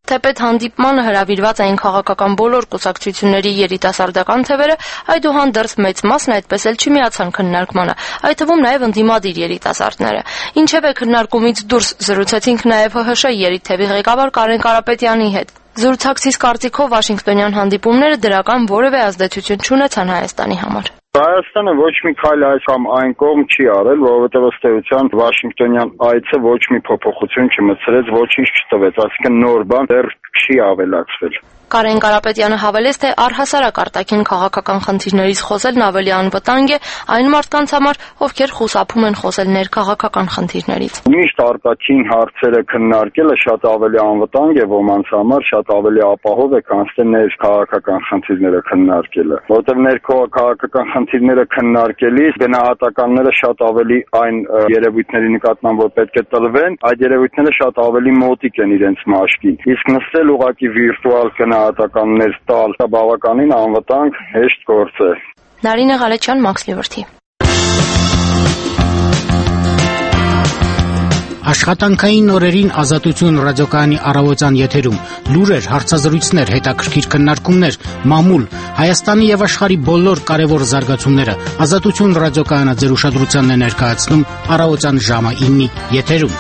Թեպետ հանդիպմանը հրավիրված էին քաղաքական բոլոր կուսակցությունների երիտասարդական թևերը, այդուհանդերձ մեծ մասն այդպես էլ չմիացան քննարկմանը, այդ թվում նաև ընդդիմադիր երիտասարդները։ Ինչևէ, քննարկումից դուրս զրուցեցինք նաև Հ Հ Շ երիթթևի ղեկավար Կարեն Կարապետյանի հետ։ Զրուցակցիս կարծիքով Վաշինգտոնյան հանդիպումները դրական որևէ ազդեցություն չունեցան Հայաստանի համար։ Հայաստանը ոչ մի քայլ այս կամ այն կողմ չի արել, որովհետև ըստ էության Վաշինգտոնյան այցը ոչ մի փոփոխություն չմտցրեց, ոչինչ չտվեց, այսինքն նոր բան դեռ չի ավելացվել։ Կարեն Կարապետյանը հավելեց, թե առհասարակ արտաքին քաղաքական խնդիրներից խոսելն ավելի անվտանգ է այն մարդկանց համար, ովքեր խուսափում են խոսել ներքաղաքական խնդիրներից։ Միշտ արտաքին հարցերը քննարկելը շատ ավելի անվտանգ է ոմանց համար, շատ ավելի ապահով է, քան թե ներքաղաքական խնդիրները քննարկելը, որովհետև ներքաղաքական խնդիրները քննարկելիս գնահատականները շատ ավելի այն երևույթների նկատմամբ, որ պետք է տրվեն, այդ երևույթները շատ ավելի մոտիկ են իրենց մաշկին։ Իսկ նստել ուղղակի վիրտուալ գնահատականներ տալ բավականին անվտանգ հեշտ գործ է։ Նարինե Ղալեչյան, Մաքս Լիվրթի։ Աշխատանքային օրերին Ազատություն ռադիոկայանի առավոտյան եթերում լուրեր, հարցազրույցներ, հետաքրքիր քննարկումներ, մամուլ, Հայաստանի եւ աշխարհի բոլոր կարևոր զարգացումները Ազատություն ռադիոկայանը ձեր ուշադրությանն է ներկայացնում առավոտյան ժամը իննի եթերում։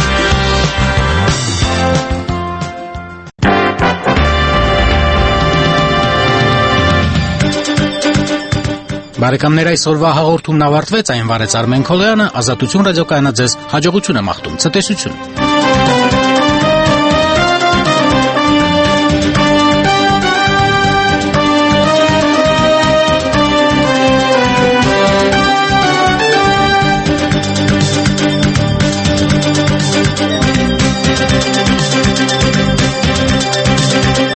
Բարեկամներ, այսօրվա հաղորդումն ավարտվեց, այն վարեց Արմեն Քոլոյանը, Ազատություն ռադիոկայանը ձեզ հաջողություն է մաղթում, ցտեսություն։